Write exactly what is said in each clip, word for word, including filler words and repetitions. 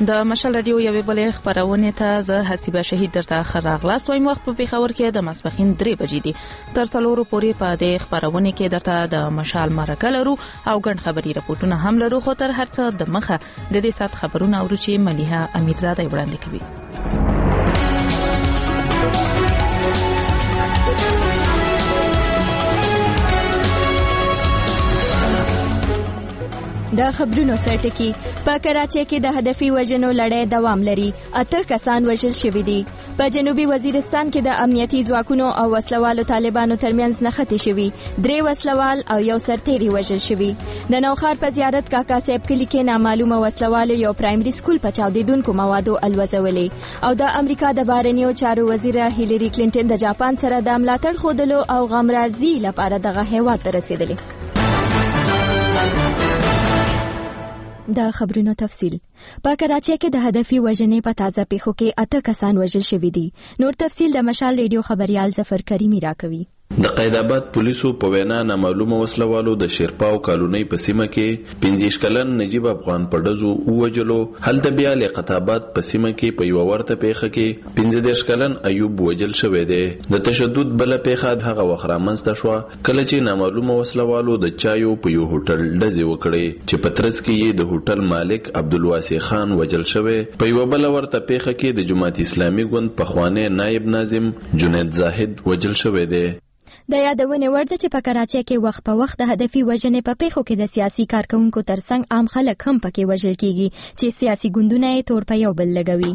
د مشال رادیو یوې بلې خبرونې ته زه حسیبه شهید درته ښه راغلاست. وایم وخت په پېښور کې د ماسپښین درې بجې دي. تر څلورو پورې په دې خبرونې کې درته د مشال مرکه لرو او ګڼ خبري رپورټونه هم لرو، خو تر هر څه د مخه د دې سات خبرونه اورو چې ملیحه امیرزاده وړاندې کوي. د خبرونو سرټکی په کراچۍ کې د هدفي وژنو لړۍ دوام لري. اته کسان وژل شوي دي. په جنوبي وزیرستان کې د امنیتي ځواکونو او وسلوالو طالبانو ترمنځ نښتې شوي. درې وسلوال او یو سرتیری وژل شوي. د نوخار په زیارت کاکا صاحب کلي کې نامعلومه وسلوالو یو پرایمري سکول په چاودیدونکو موادو الوزولې او د امریکا د بهرنیو چارو وزیره هیلری کلینټن د جاپان سره د ملاتړ ښودلو او غمرازي لپاره دغه هیواد ته رسیدلې. د خبرونو تفصیل. په کراچۍ کې د هدفي وژنې په تازه پیښو کې اته کسان وژل شوي دي. نور تفصیل د مشال ریډیو خبريال ظفر کریمی راکوي. د قیداباد پولیسو په وینا نامعلومه وسلوالو د شیرپاو کالونۍ په سیمه کې پنځه کلن نجیب افغان پډزو ووجلو. هلته بیا لقطاباد په سیمه کې په یو ورته پیښه کې پنځه کلن ایوب وجل شوی دی. د تشدد بل پیښه هغه وخت رامنځته شو کله چې نامعلومه وسلوالو د چایو په یو هوټل ډزې وکړې چې په ترڅ کې یې د هوټل مالک عبدالواسع خان وجل شوی. په یو بل ورته پیښه کې د جماعت اسلامي ګوند پخوانی نائب ناظم جنید زاهد وجل شوی دی. د یادونې وړ ده چې په کراچۍ کې وخت په وخت د هدفي وژنې په پیښو کې د سیاسي کارکونکو ترڅنګ عام خلک هم پکې وژل کیږي چې سیاسي ګوندونه یې تور په یو بل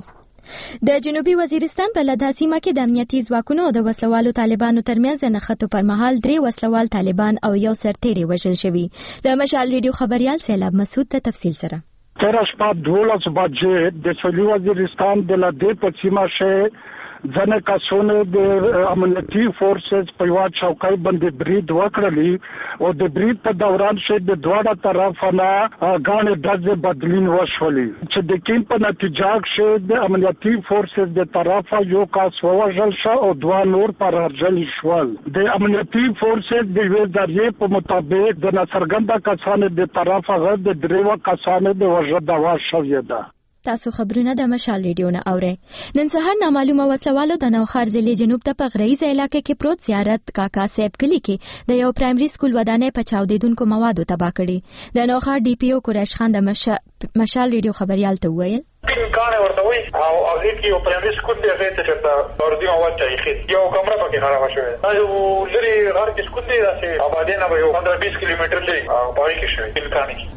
لګوي. د جنوبي وزیرستان په لدا سیمه کې د امنیتي ځواکونو او د وسلوالو طالبانو ترمنځ د نښتو پر مهال درې وسلوال طالبان او یو سرتیری وژل شوي. د مشال ریډیو خبريال سیلاب مسعود ته تفصیل سره. تر شپه دولس بجې د سویلي وزیرستان د لدې په سیمه شه ځنه کسونه د امنیتي فورسز په یو چوکۍ باندې برید وکړلی او د برید په دوران شه د دواړه طرفونه غاڼې ډزې بدلین وشولې چې د کین په نتیجه کې د امنیتي فورسز د طرفه یو کس ووژل شو او دوه نور پر ارجل شول. د امنیتي فورسز د یو ذریعہ په مطابق د ناڅرګنده کسانو د طرفه غو د دریو کسانو د وژل دوا شوې ده. تاسو خبرونه د مشال ریډیو نه اورئ. نن سهار نامعلومه وسلوالو د نوخار ضلع جنوب ته په غریزه علاقې کې پروت زیارت کاکا صاحب کلي کې د یو پرایمري سکول ودانۍ په چاودیدونکو موادو تباه کړي. د نوخار ډي پی او قریش خان د مشال ریډیو خبريال ته وویل کانه ورته وي او هغه کې یو پرایمري سکول دی هغه ته چې ورځي مواد تاریخي یو کمره پکې خراب شوې. دا یو لري غار کې سکول دی چې آبادی نه یو پندرہ بیس کیلومتر لري او پای کې شوی بالکانه.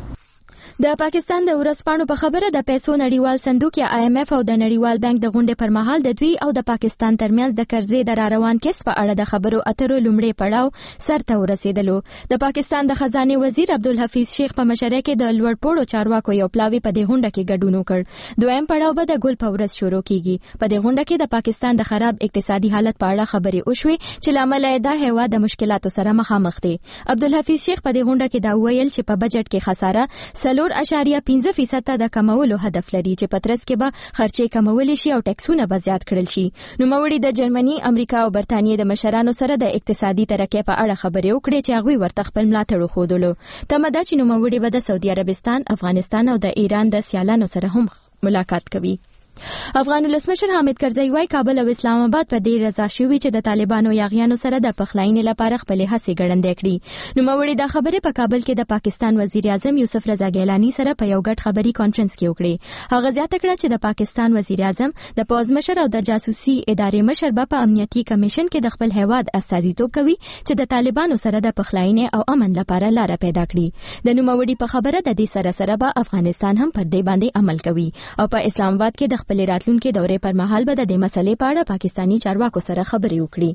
د پاکستان د ورځپاڼو په خبره د پیسو نړیوال صندوق یا آی ایم ایف او د نړیوال بانک د غونډې پر مهال د دوی او د پاکستان ترمنځ د قرضې د راروان کیس په اړه د خبرو اترو لومړی پړاو سر ته ورسېدلو. د پاکستان د خزانه وزیر عبدالحفیظ شیخ په مشرۍ کې د لوړپوړو چارواکو یو پلاوی په دې غونډه کې ګډون وکړ. دویم پړاو به د ګل په ورځ شروع کیږي. په دې غونډه کې د پاکستان د خراب اقتصادي حالت په اړه خبرې وشوي چې لامل یې د هیواد د مشکلاتو سره مخامخ دي. عبدالحفیظ شیخ په دې غونډه کې دا ویل چې په بجټ کې خساره سلور اشاریه پنځه فیصد د کمولو هدف لري چې پترس کې به خرچې کمول شي او ټیکسونه به زیات کړل شي. نو موري د جرمني، امریکا او برتانیې د مشرانو سره د اقتصادي ترقۍ په اړه خبرې وکړې چې هغوی ورته خپل ملاتړ وښودلو. تمه ده چې نو موري به د سعودي عربستان، افغانستان او د ایران د سیالانو سره هم ملاقات کوي. افغان ولسمشر حامد کرزی وايي کابل او اسلام آباد په دې رضا شوي چې د طالبانو یاغیانو سره د پخلاینې لپاره خپل هڅې ګړندې کړي. نو موري دا خبره په کابل کې د پاکستان وزیر اعظم یوسف رضا ګیلانی سره په یو ګډ خبري کانفرنس کې وکړي. هغه زیاته کړه چې د پاکستان وزیر اعظم د پوز مشر او د جاسوسي ادارې مشر په امنیتي کمیشن کې د خپل هیواد استازیتوب کوي چې د طالبانو سره د پخلاینې او امن لپاره لار پیدا کړي. د نو موري په خبره د دې سره سره به افغانستان هم پر دې باندې عمل کوي او په اسلام آباد کې د خپل راتلونکو دورې پر مهال به د دې مسلې په اړه پاکستانی چارواکو سره خبرې وکړي.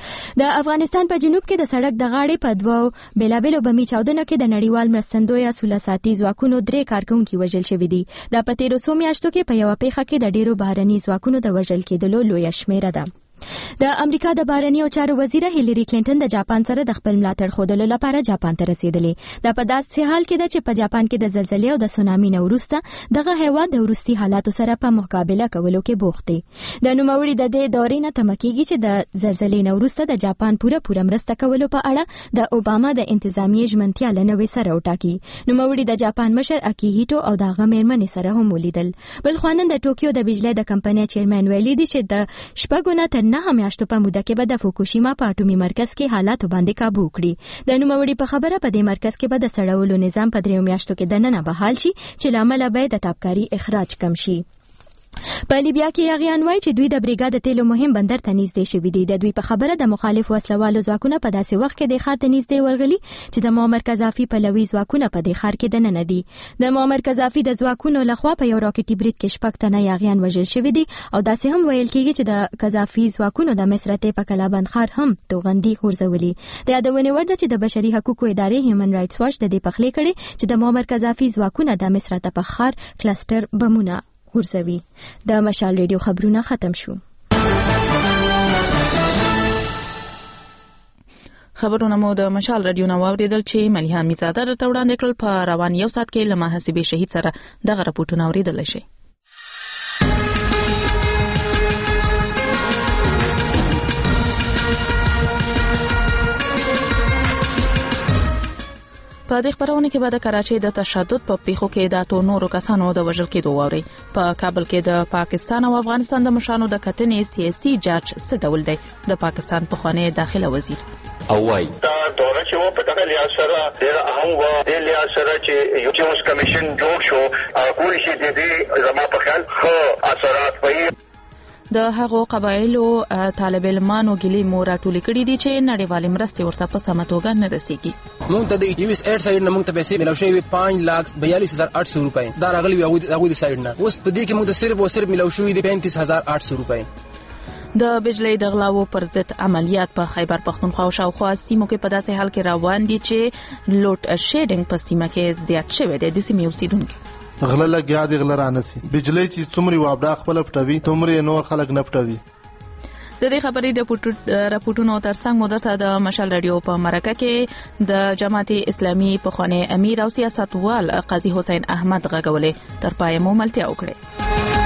د افغانستان په جنوب کې د سړک د غاړې په دوو بیلابیلو بمي چاودنو کې د نړیوال مرستندویه سوله ساتي ځواکونو درې کارکونکي وژل شوي دي. دا په تیرو څو میاشتو کې په یوه پیښه کې د ډیرو بهرني ځواکونو د وژل کېدلو لویه شمیره ده. د امریکا د بهرنیو چارو وزیره هیلری کلینټن د جاپان سره د خپل ملاتړ ښودلو لپاره جاپان ته رسیدلې. دا په داسې حال کې ده چې په جاپان کې د زلزلې او د سونامي نه وروسته دغه هیواد د وروستي حالاتو سره په مقابله کولو کې بوخت دی. د نوموړي د دې دورې نه تمه کېږي چې د زلزلې نه وروسته د جاپان پوره پوره مرسته کولو په اړه د اوباما د انتظامیې ژمنتیا له نوې سره وټاکي. نوموړي د جاپان مشر اکیهیټو او د هغه مېرمنې سره هم ولیدل. بل خوا نن د ټوکیو د بجلی د کمپنۍ چیرمن ویلي دي چې د شپږو نه تر نهه میاشتو په موده کې به د فوکوشیما په اټومي مرکز کې حالاتو باندې کابو کړي. د نوموړي په خبره په دې مرکز کې به د سړولو نظام په دریو میاشتو کې دننه بحال شي چې له امله به د تابکاري اخراج کم شي. په لیبیا کې یاغیان وایي چې دوی د بریګا د تیلو مهم بندر ته نږدې شوي دي. د دوی په خبره د مخالف وسلوالو ځواکونه په داسې وخت کې د ښار ته نږدې ورغلي چې د معمر قذافي پلوي ځواکونه په دې ښار کې دننه دي. د معمر قذافي د ځواکونو لخوا په یو راکټي برید کې شپږ تنه یاغیان وژل شوي دي او داسې هم ویل کېږي چې د قذافي ځواکونو د مصراتې په کلابند ښار هم توغندي غورځولي. د یادونې وړ ده چې د بشري حقوقو ادارې هیومن رائټس واچ د دې پخلی کړي چې د معمر قذافي ځواکونه د مصراتې په ښار کلستر بمونه غورځوي. د مشال ریډیو خبرونه ختم شو. خبرونه مو د مشال رادیو نو اوریدل چې مليحه میزاده درته وړاندې کړل. په روان یو ساعت کې له محاسبې شهید سره دغه راپورټونه اوریدل شي. په دې خبرونه کې به د کراچۍ د تشدد په پیښو کې د اتو نورو کسانو د وژل کېدو واوري. په کابل کې د پاکستان او افغانستان د مشرانو د کتنې سیاسي جاج څه ډول دی؟ د پاکستان پخوانی داخله وزیر او وايي دا دوره چې و په دغه لحاظ سره ډېر اهم و. د لحاظ سره چې یو چوس کمیشن جوړ شو کول شي د دې زما په خیال ښه اثرات وي. د هغو قبایلو طالب علمانو ګلې مو راټولې کړې دي چې نړیوالې مرستې ورته په سمه توګه نه رسیږي. موږ ته د یو ایس ایډ سایډ نه موږ ته پیسې ملو شوې پنځه لک بیالیس هزار آठ سو روپۍ دا راغلي هغه هغه د سایډ نه. اوس په دې کې موږ ته صرف او صرف ملو شوې دي پینتیس هزار آठ سو روپۍ. د بجلی د غلاو پر ضد عملیات په خیبر پختونخوا او شاوخوا سیمو کې په داسې حال کې روان دي چې لوټ شیډینګ په سیمه کې زیات شوی دی. د سیمې اوسیدونکو غله لګیا دی غله رانسی بجلی چې څومره وابډا خپل پټوي تومره نور خلک نه پټوي. د دې خبرې د راپورټونو ترڅنګ مو درته د مشال رادیو په مرکه کې د جماعت اسلامي پخوانی امیر او سیاستوال قاضي حسین احمد غږولې تر پای مو ملتیا وکړه.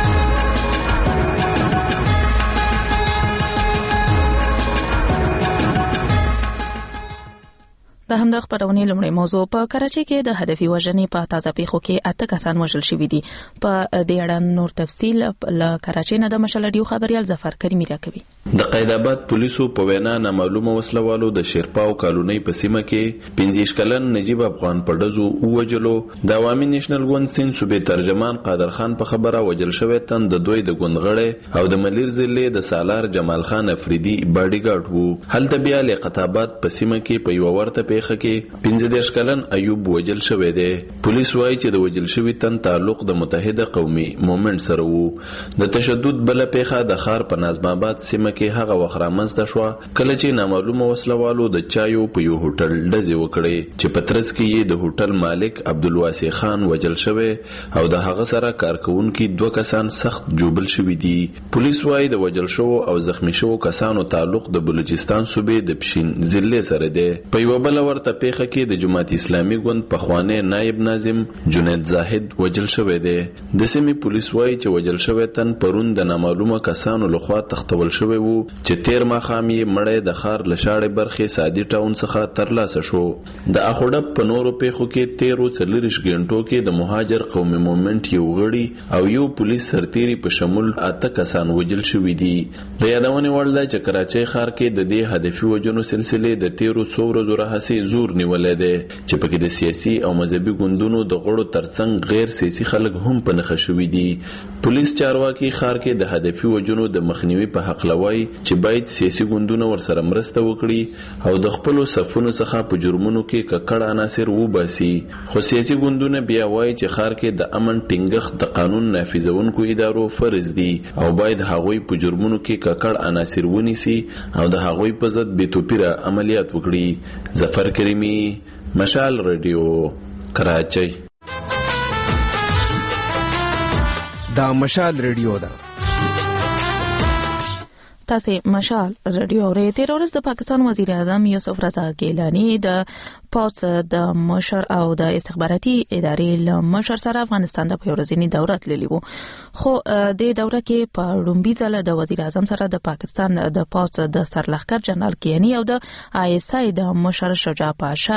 د همدا خبرونه لومړی موضوع په کراچۍ کې د هدفي وژنې په تازه پیښو کې اته کسان وژل شوي دي. په دې اړه نور تفصیل له کراچۍ نه د مشال رادیو خبريال ظفر کریمي راکوي. د قیداباد پولیسو په وینا نامعلومه وسلوالو د شیرپاو کالونی په سیمه کې پنځه کلن نجیب افغان پردزو ووجلو. د عوامي نېشنل ګوند سین صوبې ترجمان قادر خان په خبره وجل شوی تن د دوی د ګوندغړې او د ملیر ضلع د سالار جمال خان افریدي باډي ګارد وو. هلته بیا له قطابات په سیمه کې په یو ورته پیښه کې پنځه دیرش کلن ایوب وجل شوی دی. پولیس وایي چې د وجل شوی تن تعلق د متحده قومي مومنت سره وو. د تشدد بل پیښه د خار په نظم آباد سیمه کې هغه وخت رامنځته شو کله چې نامعلومه وسلوالو د چایو په یو هوټل ډزې وکړې چې په ترڅ کې یې د هوټل مالک عبدالواسع خان وجل شوی او د هغه سره کارکونکي دوه کسان سخت جوبل شوي دي. پولیس وایي د وجل شو او زخمی شو کسانو تعلق د بلوچستان صوبې د پښین ضلع سره دی. په یو بل ورته پیښه کې د جماعت اسلامي ګوند پخوانی نائب ناظم جنید زاهد وجل شوی دی. د سیمې پولیس وایي چې وجل شوی تن پرون د نامعلومه کسانو لخوا تختول شوی وو چې تیر ماښام یې مړی د ښار له شاړې برخې سادي ټاون څخه ترلاسه شو. د اخوډب په نورو پیښو کې تیرو څلوېښت غنټو کې د مهاجر قومي مومنت یو غړي او یو پولیس سرتیري په شمول اته کسان وجل شوي دي. د یادونې وړ ده چې کراچۍ ښار کې د دې هدفي وژنو سلسلې د تیرو څو ورځو راهیسې زور نیولې ده چې پکې د سیاسي او مذهبي ګوندونو د غړو ترڅنګ غیر سیاسي خلک هم په نښه شوي دي. پولیس چارواکي ښار کې د هدفي وژنو د مخنیوي په حق لوي چې باید سیاسي ګوندونه ورسره مرسته وکړي او د خپلو صفونو څخه په جرمونو کې ککړ عناصر وباسي. خو سیاسي ګوندونه بیا وایي چې ښار کې د امن ټینګښت د قانون نافذونکو ادارو فرض دي او باید هغوی په جرمونو کې ککړ عناصر ونیسي او د هغوی په ضد بې توپیره عملیات وکړي. ظفر کریمي، مشال رادیو، کراچۍ. دا مشال رادیو ده. تاسو مشال رادیو اورئ. تیر ورځ د پاکستان وزیر اعظم یوسف رضا ګیلانی د پوځ د مشر او د استخباراتي ادارې له مشر سره افغانستان د پیورزینی دوره تللی وو. خو د دوره کې په لومبي ځل د وزیر اعظم سره د پاکستان د پوځ د سرلښکر جنرال کیانی او د آی اس آی د مشر شجاع پاشا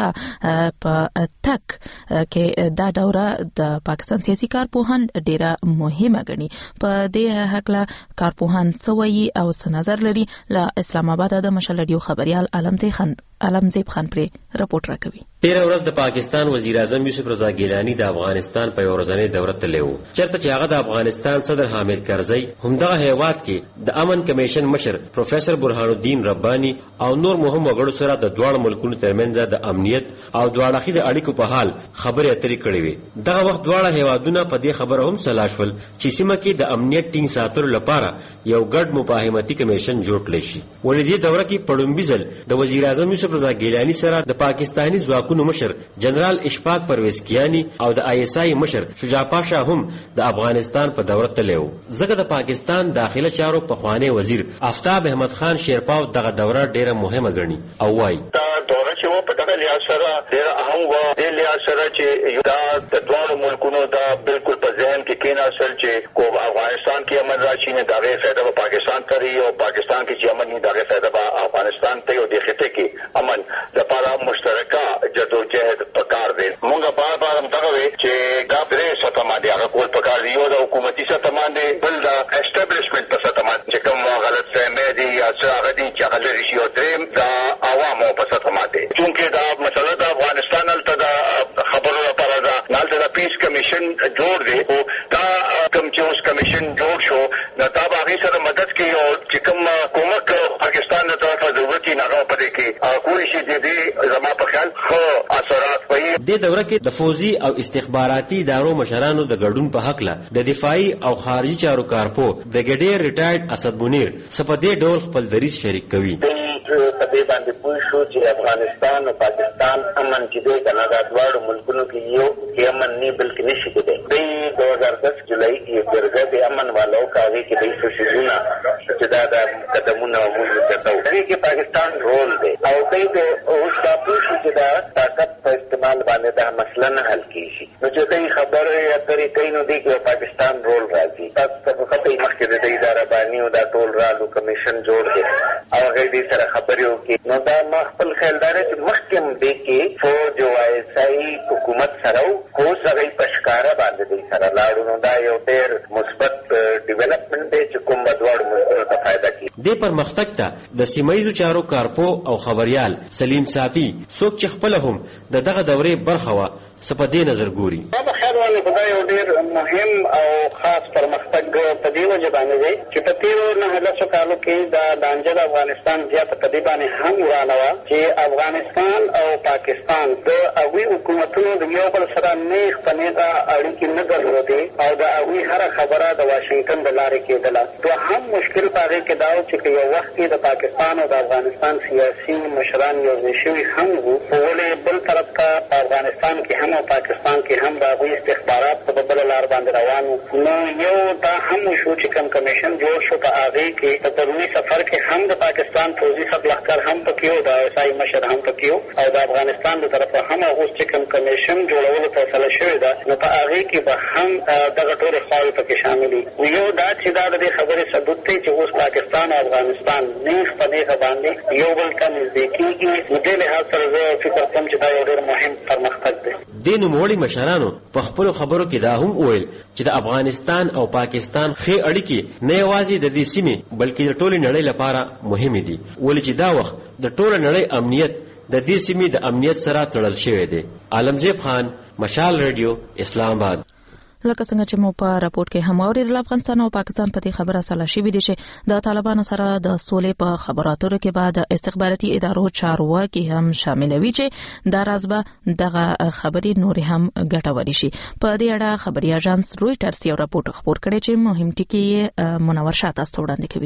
په تک کې دا دوره د پاکستان سیاسي کارپوهان ډیره مهمه ګڼي. په دې حقله کارپوهان څوي او نظر لري. له اسلام آباد د مشال رادیو خبريال عالمزی خان عالمزیب خان پر رپورټ راکوي. تیر ورځ د پاکستان وزیر اعظم یوسف رضا ګیلانی د افغانستان په ورځنۍ دوره تللی و، چېرته چې هغه د افغانستان صدر حامد کرزی همدغه هیواد کې د امن کمیشن مشر پروفیسور برهان الدین ربانی او نور مهم وګړو سره د دواړو ملکونو ترمنځ د امنیت او دواړه خیز اړیکو په حال خبرې اترې کړې وې. دغه وخت دواړه هیوادونه په دې خبره هم سلا شول چې سیمه کې د امنیت ټینګ ساتلو لپاره یو ګډ مفاهمتي کمیشن جوړ کړی شي. ولې دې دوره کې په لومبي ځل د وزیر اعظم یوسف رضا ګیلانی سره د پاکستاني ځواکونو مشر جنرال اشفاق پرویز کیانی او د آی اس آی مشر شجاع پاشا هم د افغانستان په دوره تللی و. ځکه د پاکستان داخله چارو پخوانی وزیر آفتاب احمد خان شیرپاو دغه دوره ډیره مهمه ګڼي او وایي دا دوره چې و په دغه لحاظ سره ډیره اهم و. د لحاظ سره چې دا د دواړو ملکونو دا بالکل په ذهن کې کېناستل چې کوم افغانستان کې امن راشي نه دغه فایده په پاکستان ته او پاکستان کې چې امن نه دغه فایده په افغانستان ته او د خطه کې امن لپاره مشترکه جدوجہد پکار دی. مونږه بار بار هم دغه وی چې دا درې سطح باندې هغه کول پکار دی. یو د حکومتي سطح باندې، بل د اسټابلیشمنت په سطح باندې چې کوم غلط فهمي دي یا څه هغه دي چې هغه لري شي، او دریم د عوامو په سطح باندې. چونکې دا مسله د افغانستان هلته د خبرو لپاره ده، هلته د پیس کمیشن جوړ دی. خو دا کوم چې اوس کمیشن جوړ شو نو دا به هغې سره مدد کوي او چې کوم کومک پاکستان د طرفه ضرورت یې هغه په دې کې کولی شي د دې زما په خیال ښه اثرات وي. دې دوره کې د فوزي او استخباراتي ادارو مشرانو د ګډون په حقله د دفاعي او خارجي چارو کارپو بریګیډیر ریټایرډ اسد منیر څه په دې ډول خپل دریځ شریک کوي. په دې باندې پوه شو چې افغانستان او پاکستان امن چې دی کنه دا دواړو ملکونو کې یو کې امن نه بلکې نشي کېدی. د دو هزار دس جولای کې جرګه د امن والو کاوي کې د سوسیزونه چې دا د قدمونه موږ ته دغه کې پاکستان رول دی او دوی د اوس دا پوه شو چې دا طاقت په استعمال باندې دا مسله نه حل کیږي. نو چې دوی خبرې اترې کوي نو دی کې پاکستان رول راځي. تاسو په خپل مخکې د اداره باندې او دا ټول رالو کمیشن جوړ دی او هغه دې سره خبرې وکړي. نو دا ما خپل خیال دار چې مخکې دی کې فوج او آی اس آی حکومت سره خو سره پښکارا باندې دی سره لاړو. نو دا یو ډېر مثبت ډیولپمنٹ دی چې کوم بدوړ ملکونو ته فائدہ کوي. د پرمختګ ته د سیمایي چارو کارپو او خبريال سلیم صافي څوک چې خپل هم د دغه دورې برخه و سپدې نظر ګوري. دا خیال ولې خدای یو ډېر مهم او خاص پرمختګ په دې وجه باندې دی چې په تیرو نه لسو کالو کې دا دانجه د افغانستان زیاته په دې باندې هم ورانه وه چې افغانستان او پاکستان د هغوی حکومتونو د یو بل سره نیغ په نیغه اړیکې نه درلودې او د هغوی هره خبره د واشنګټن د لارې کېدله. دوهم مشکل په هغې کې دا و چې په یو وخت کې د پاکستان او د افغانستان سیاسي مشران یو ځای شوي هم وو، خو ولې بل طرف ته په افغانستان کې هم او پاکستان کې هم د هغوی استخبارات په بله لار باندې روان وو. نو یو دا هم وشو چې کوم کمیشن جوړ شو په هغې کې په دروني سفر کې هم د پاکستان پوځي سرلښکر هم پکې و، د عیسائی مشر هم پکې و او د افغانستان د طرفه هم اوس چې کوم کمیشن جوړولو فیصله شوې ده نو په هغې کې به هم دغه ټولې خواوې پکې شامل وي. یو دا چې دا د دې خبرې ثبوت دی چې اوس پاکستان او افغانستان نیغ په نیغه باندې یو بل ته نږدې کېږي. نو دې لحاظ سره زه فکر کوم چې دا یو ډېر مهم پرمختګ دی. د نوموړي مشرانو په خپلو خبرو کې دا هم وویل چې د افغانستان او پاکستان ښې اړیکې نه یوازې د دې سیمې بلکې د ټولې نړۍ لپاره مهمې دي، ولې چې دا وخت د ټوله نړۍ امنیت د دې سیمې د امنیت سره تړل شوی دی. عالمزیب خان، مشال رادیو، اسلام آباد. لکه څنګه چې مو په راپورټ کې هم اوریدل افغانستان او پاکستان په دې خبره سلا شوي دي چې د طالبانو سره د سولې په خبرو اترو کې بعد استخباراتي ادارو چارواکي هم شاملوي چې دا راز به دغه خبرې نور هم ګټورې شي. په دې اړه خبري اژانس رويټرز یو راپورټ خپور کړی چې مهم ټکي منور شاه تاسو وړاندې کوي.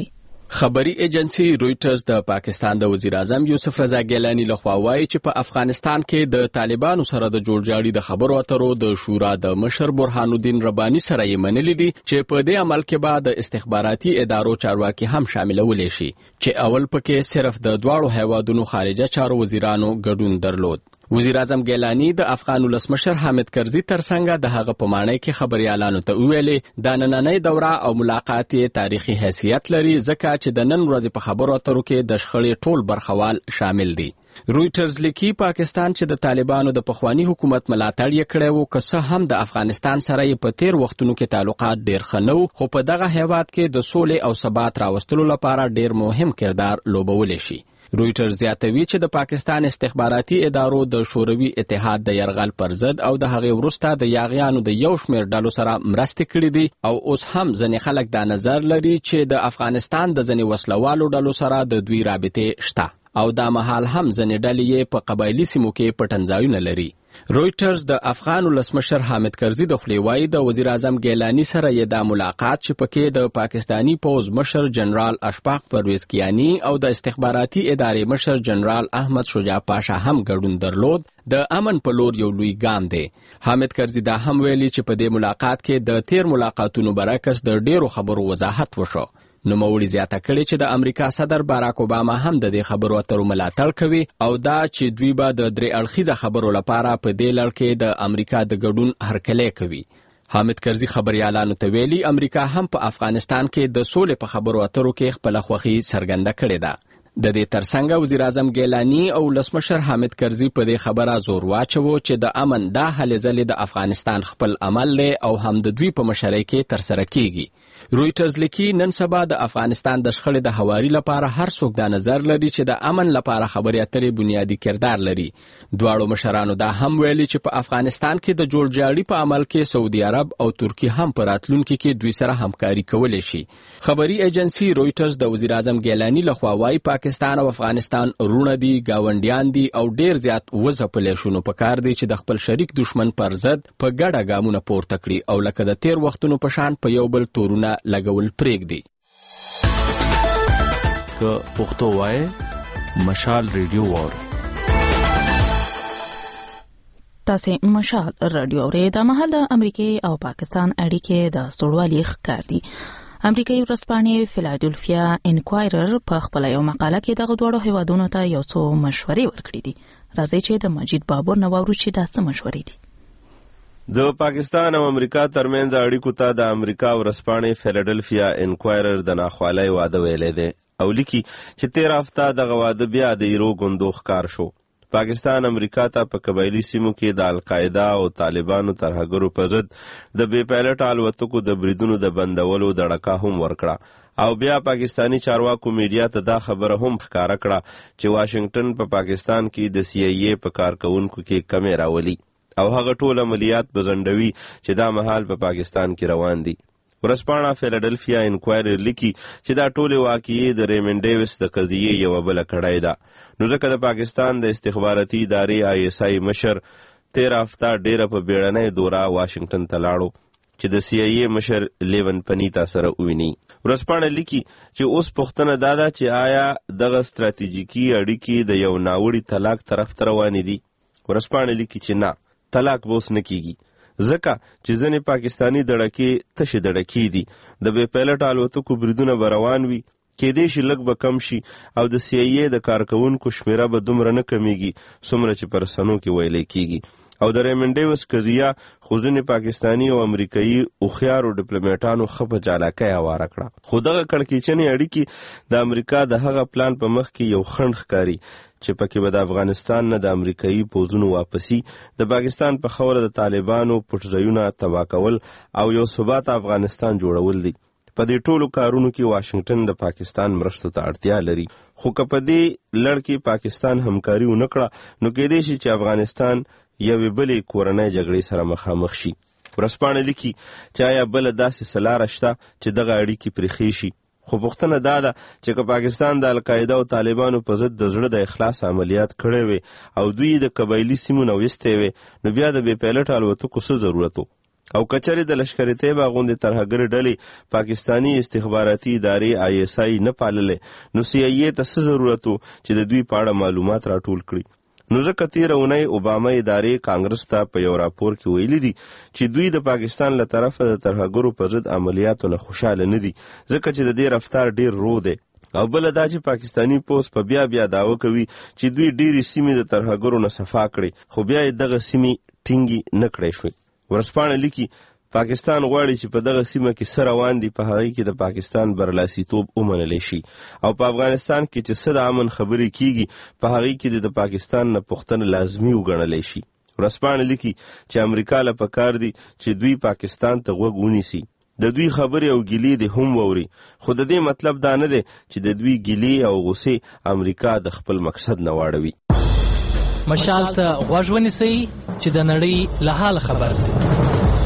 خبري ایجنسی رویټرز د پاکستان د وزیر اعظم یوسف رضا ګیلانی لخوا وایي چې په افغانستان کې د طالبانو سره د جوړجاړي د خبرو اترو د شورا د مشر برهان الدین رباني سره یې منلي دي چې په دې عمل کې به د استخباراتي ادارو چارواکي هم شاملولی شي چې اول پکې صرف د دواړو هیوادونو خارجه چارو وزیرانو ګډون درلود. وزیر اعظم ګیلانی د افغان ولسمشر حامد کرزي ترڅنګ د هغه په معنی کې خبريالانو ته ویلي د نننۍ دوره او ملاقات یې تاریخي حیثیت لري ځکه چې د نن ورځې په خبرو اترو کې د شخړې ټول برخوال شامل دي. رویټرز لیکي پاکستان چې د طالبانو د پخوانی حکومت ملاتړ یې کړی و که څه هم د افغانستان سره یې په تیر وختونو کې تعلقات ډیر ښه نه وو خو په دغه هیواد کې د سولې او ثبات راوستلو لپاره ډیر مهم کردار لوبولی شي. رویټرز زیاتوي چې د پاکستان استخباراتي ادارو د شوروي اتحاد د یرغل پر ضد او د هغې وروسته د یاغیانو د یو شمېر ډلو سره مرستې کړې دي او اوس هم ځینې خلک دا نظر لري چې د افغانستان د ځینې وسلوالو ډلو سره د دوی رابطې شته او دا مهال هم ځینې ډلې یې په قبایلي سیمو کې پټنځایونه لري. رویټرز د افغان ولسمشر حامد کرزي د خولې وایي د وزیر اعظم ګیلانی سره یې دا ملاقات چې پکې د پاکستانی پوز مشر جنرال اشفاق پرویز کیانی او د استخباراتي ادارې مشر جنرال احمد شجاع پاشا هم ګډون درلود د امن په لور یو لوی ګام دی. حامد کرزي دا هم ویلي چې په دې ملاقات کې د تیر ملاقاتونو برعکس د ډیرو خبرو وضاحت وشو. نوموړي زیاته کړې چې د امریکا صدر باراک اوباما هم د دې خبرو اترو ملاتړ کوي او دا چې دوی به د درې اړخیزه خبرو لپاره په دې لړ کې د امریکا د ګډون هرکلی کوي. حامد کرزي خبريالانو ته ویلي امریکا هم په افغانستان کې د سولې په خبرو اترو کې خپل خوښي څرګنده کړې ده. د دې ترڅنګ وزیر اعظم ګیلانی او ولسمشر حامد کرزي په دې خبره زور واچوه چې د امن دا هلې ځلې د افغانستان خپل عمل دی او هم د دوی په مشرۍ کې ترسره کیږي. رویټرز لیکي نن سبا د افغانستان د شخړې د هواري لپاره هر څوک دا نظر لري چې د امن لپاره خبرې اترې بنیادی کردار لري. دواړو مشرانو دا هم ویلي چې په افغانستان کې د جوړجاړي په عمل کې سعودي عرب او ترکی هم په راتلونکي کې دوی سره همکاري کولی شي. خبري ایجنسی رویټرز د وزیر اعظم ګیلانی لخوا وایي پاکستان او افغانستان رونه دي ګاونډیان دي او ډیر زیات وځپلی شونو پکار دی چې د خپل شریک دشمن پر ضد په ګډه ګامونه پورته کړي او لکه د تیر وختونو په شان په یو بل تورونه لګول پرېږدي. که پښتو وایي مشال ریډیو وار تاسې مشال رادیو اورئ. دا مهال د امریکې او پاکستان اړیکې د سوړوالي ښکار دي. امریکایي ورځپاڼې فیلادلفیا انکوایرر په خپله یو مقاله کې دغه دواړو هیوادونو ته یو څو مشورې ورکړي دي. راځئ چې د مجید بابور نه واورو چې دا څه مشورې دي. د پاکستان او امریکا ترمنځ اړیکو ته د امریکا ورځپاڼې فیلادلفیا انکوایرر د ناخوالۍ واده ویلی دی او لیکي چې تیر هفته دغه واده بیا د ایرو ګوندو ښکار شو. پاکستان امریکا ته په قبایلي سیمو کې د القاعده او طالبانو ترهګرو په ضد د بې پیلوټه الوتکو د بریدونو د بندولو دړکه هم ورکړه او بیا پاکستانی چارواکو میډیا ته دا خبره هم ښکاره کړه چې واشنگټن په پاکستان کې د سی ای ای په کارکونکو کې کمی راولي او هغه ټول عملیات بزندوي چې دا مهال په پاکستان کې روان دي. ورځپاڼه فیلادلفیا انکوایرر لیکي چې دا ټولې واقعې د ریمن ډیویس د قضیې یوه بله کړۍ ده. نو ځکه د پاکستان د استخباراتي ادارې آی ایس آی مشر تیر هفته ډیره په بیړنۍ دوره واشنگټن ته لاړو چې د سی ای ای مشر لیون پنیتا سره وویني. ورځپاڼه لیکي چې اوس پوښتنه دا ده چې آیا دغه ستراتیژیکي اړیکې د یو ناوړي طلاق طرف ته روانې دي. ورځپاڼه لیکي چې نه، طلاق به اوس نه کیږي ځکه چې ځینې پاکستانی دړکې تشې دړکې دي. د بې پیلوټه الوتکو بریدونه به روان وي، کېدای شي لږ به کم شي او د سی ای ای د کارکونکو شمیره به دومره نه کمیږي څومره چې په رسنو کې ویلی کیږي. او د ریمن ډیویس قضیه خو ځینې پاکستانی او امریکایي هوښیارو ډیپلوماټانو ښه په چالاکۍ هواره کړه. خو دغه کړکېچنې اړیکې د امریکا د هغه پلان په مخ کې یو خنډ ښکاري چې پکې به د افغانستان نه د امریکایي پوځونو واپسی، د پاکستان په خاوره د طالبانو پټ ځایونه تباه کول او یو ثبات افغانستان جوړول دي. په دې ټولو کارونو کې واشنگټن د پاکستان مرستو ته اړتیا لري. خو که په دې لړ کې پاکستان همکاري ونه کړه نو کېدای شي چې افغانستان یوې بلې کورنۍ جګړې سره مخامخ شي. ورځپاڼه لیکي چې آیا بله داسې څه لاره شته چې دغه اړیکې پرېښې شي. خو پوښتنه دا ده چې که پاکستان د القاعده او طالبانو په ضد د زړه د اخلاص عملیات کړی وي او دوی د قبایلي سیمو نه ویستی وي نو بیا د بې پیلوټه الوتکو څه ضرورت و؟ او کچری د لشکر طیبه غوندې ترهګر ډلې پاکستانی استخباراتي ادارې آی اس آی نه پاللې نو سی ای ای ته څه ضرورت و چې د دوی په اړه معلومات راټول کړي. نو ځکه تېره اونۍ اوباما ادارې کانګرس ته په یو راپور کې ویلي دي چې دوی د پاکستان له طرفه د ترهګرو په ضد عملیاتو نه خوشحاله نه دي ځکه چې د دې رفتار ډیر رو دی. او بل دا چې پاکستانی پوس په بیا بیا داوا کوي چې دوی ډېرې سیمې د ترهګرو نه صفا کړي خو بیا یې دغه سیمې ټینګې نه کړی شوې. ورځپاڼه لیکي پاکستان غواړي چې په دغه سیمه کې څه روان دي په هغې کې د پاکستان برلاسیتوب ومنلی شي او په افغانستان کې چې څه د امن خبرې کیږي په هغې کې د پاکستان نه پوښتنه لازمي وګڼلی شي. ورځپاڼه لیکي چې امریکا له پکار دي چې دوی پاکستان ته غوږ ونیسي د دوی خبرې او ګیلې دې هم ووري خو د دې مطلب دا نه دی چې د دوی ګیلې او غصې امریکا د خپل مقصد نه واړوي. مشال ته غوږ ونیسئ چې د نړۍ له حال خبر سي.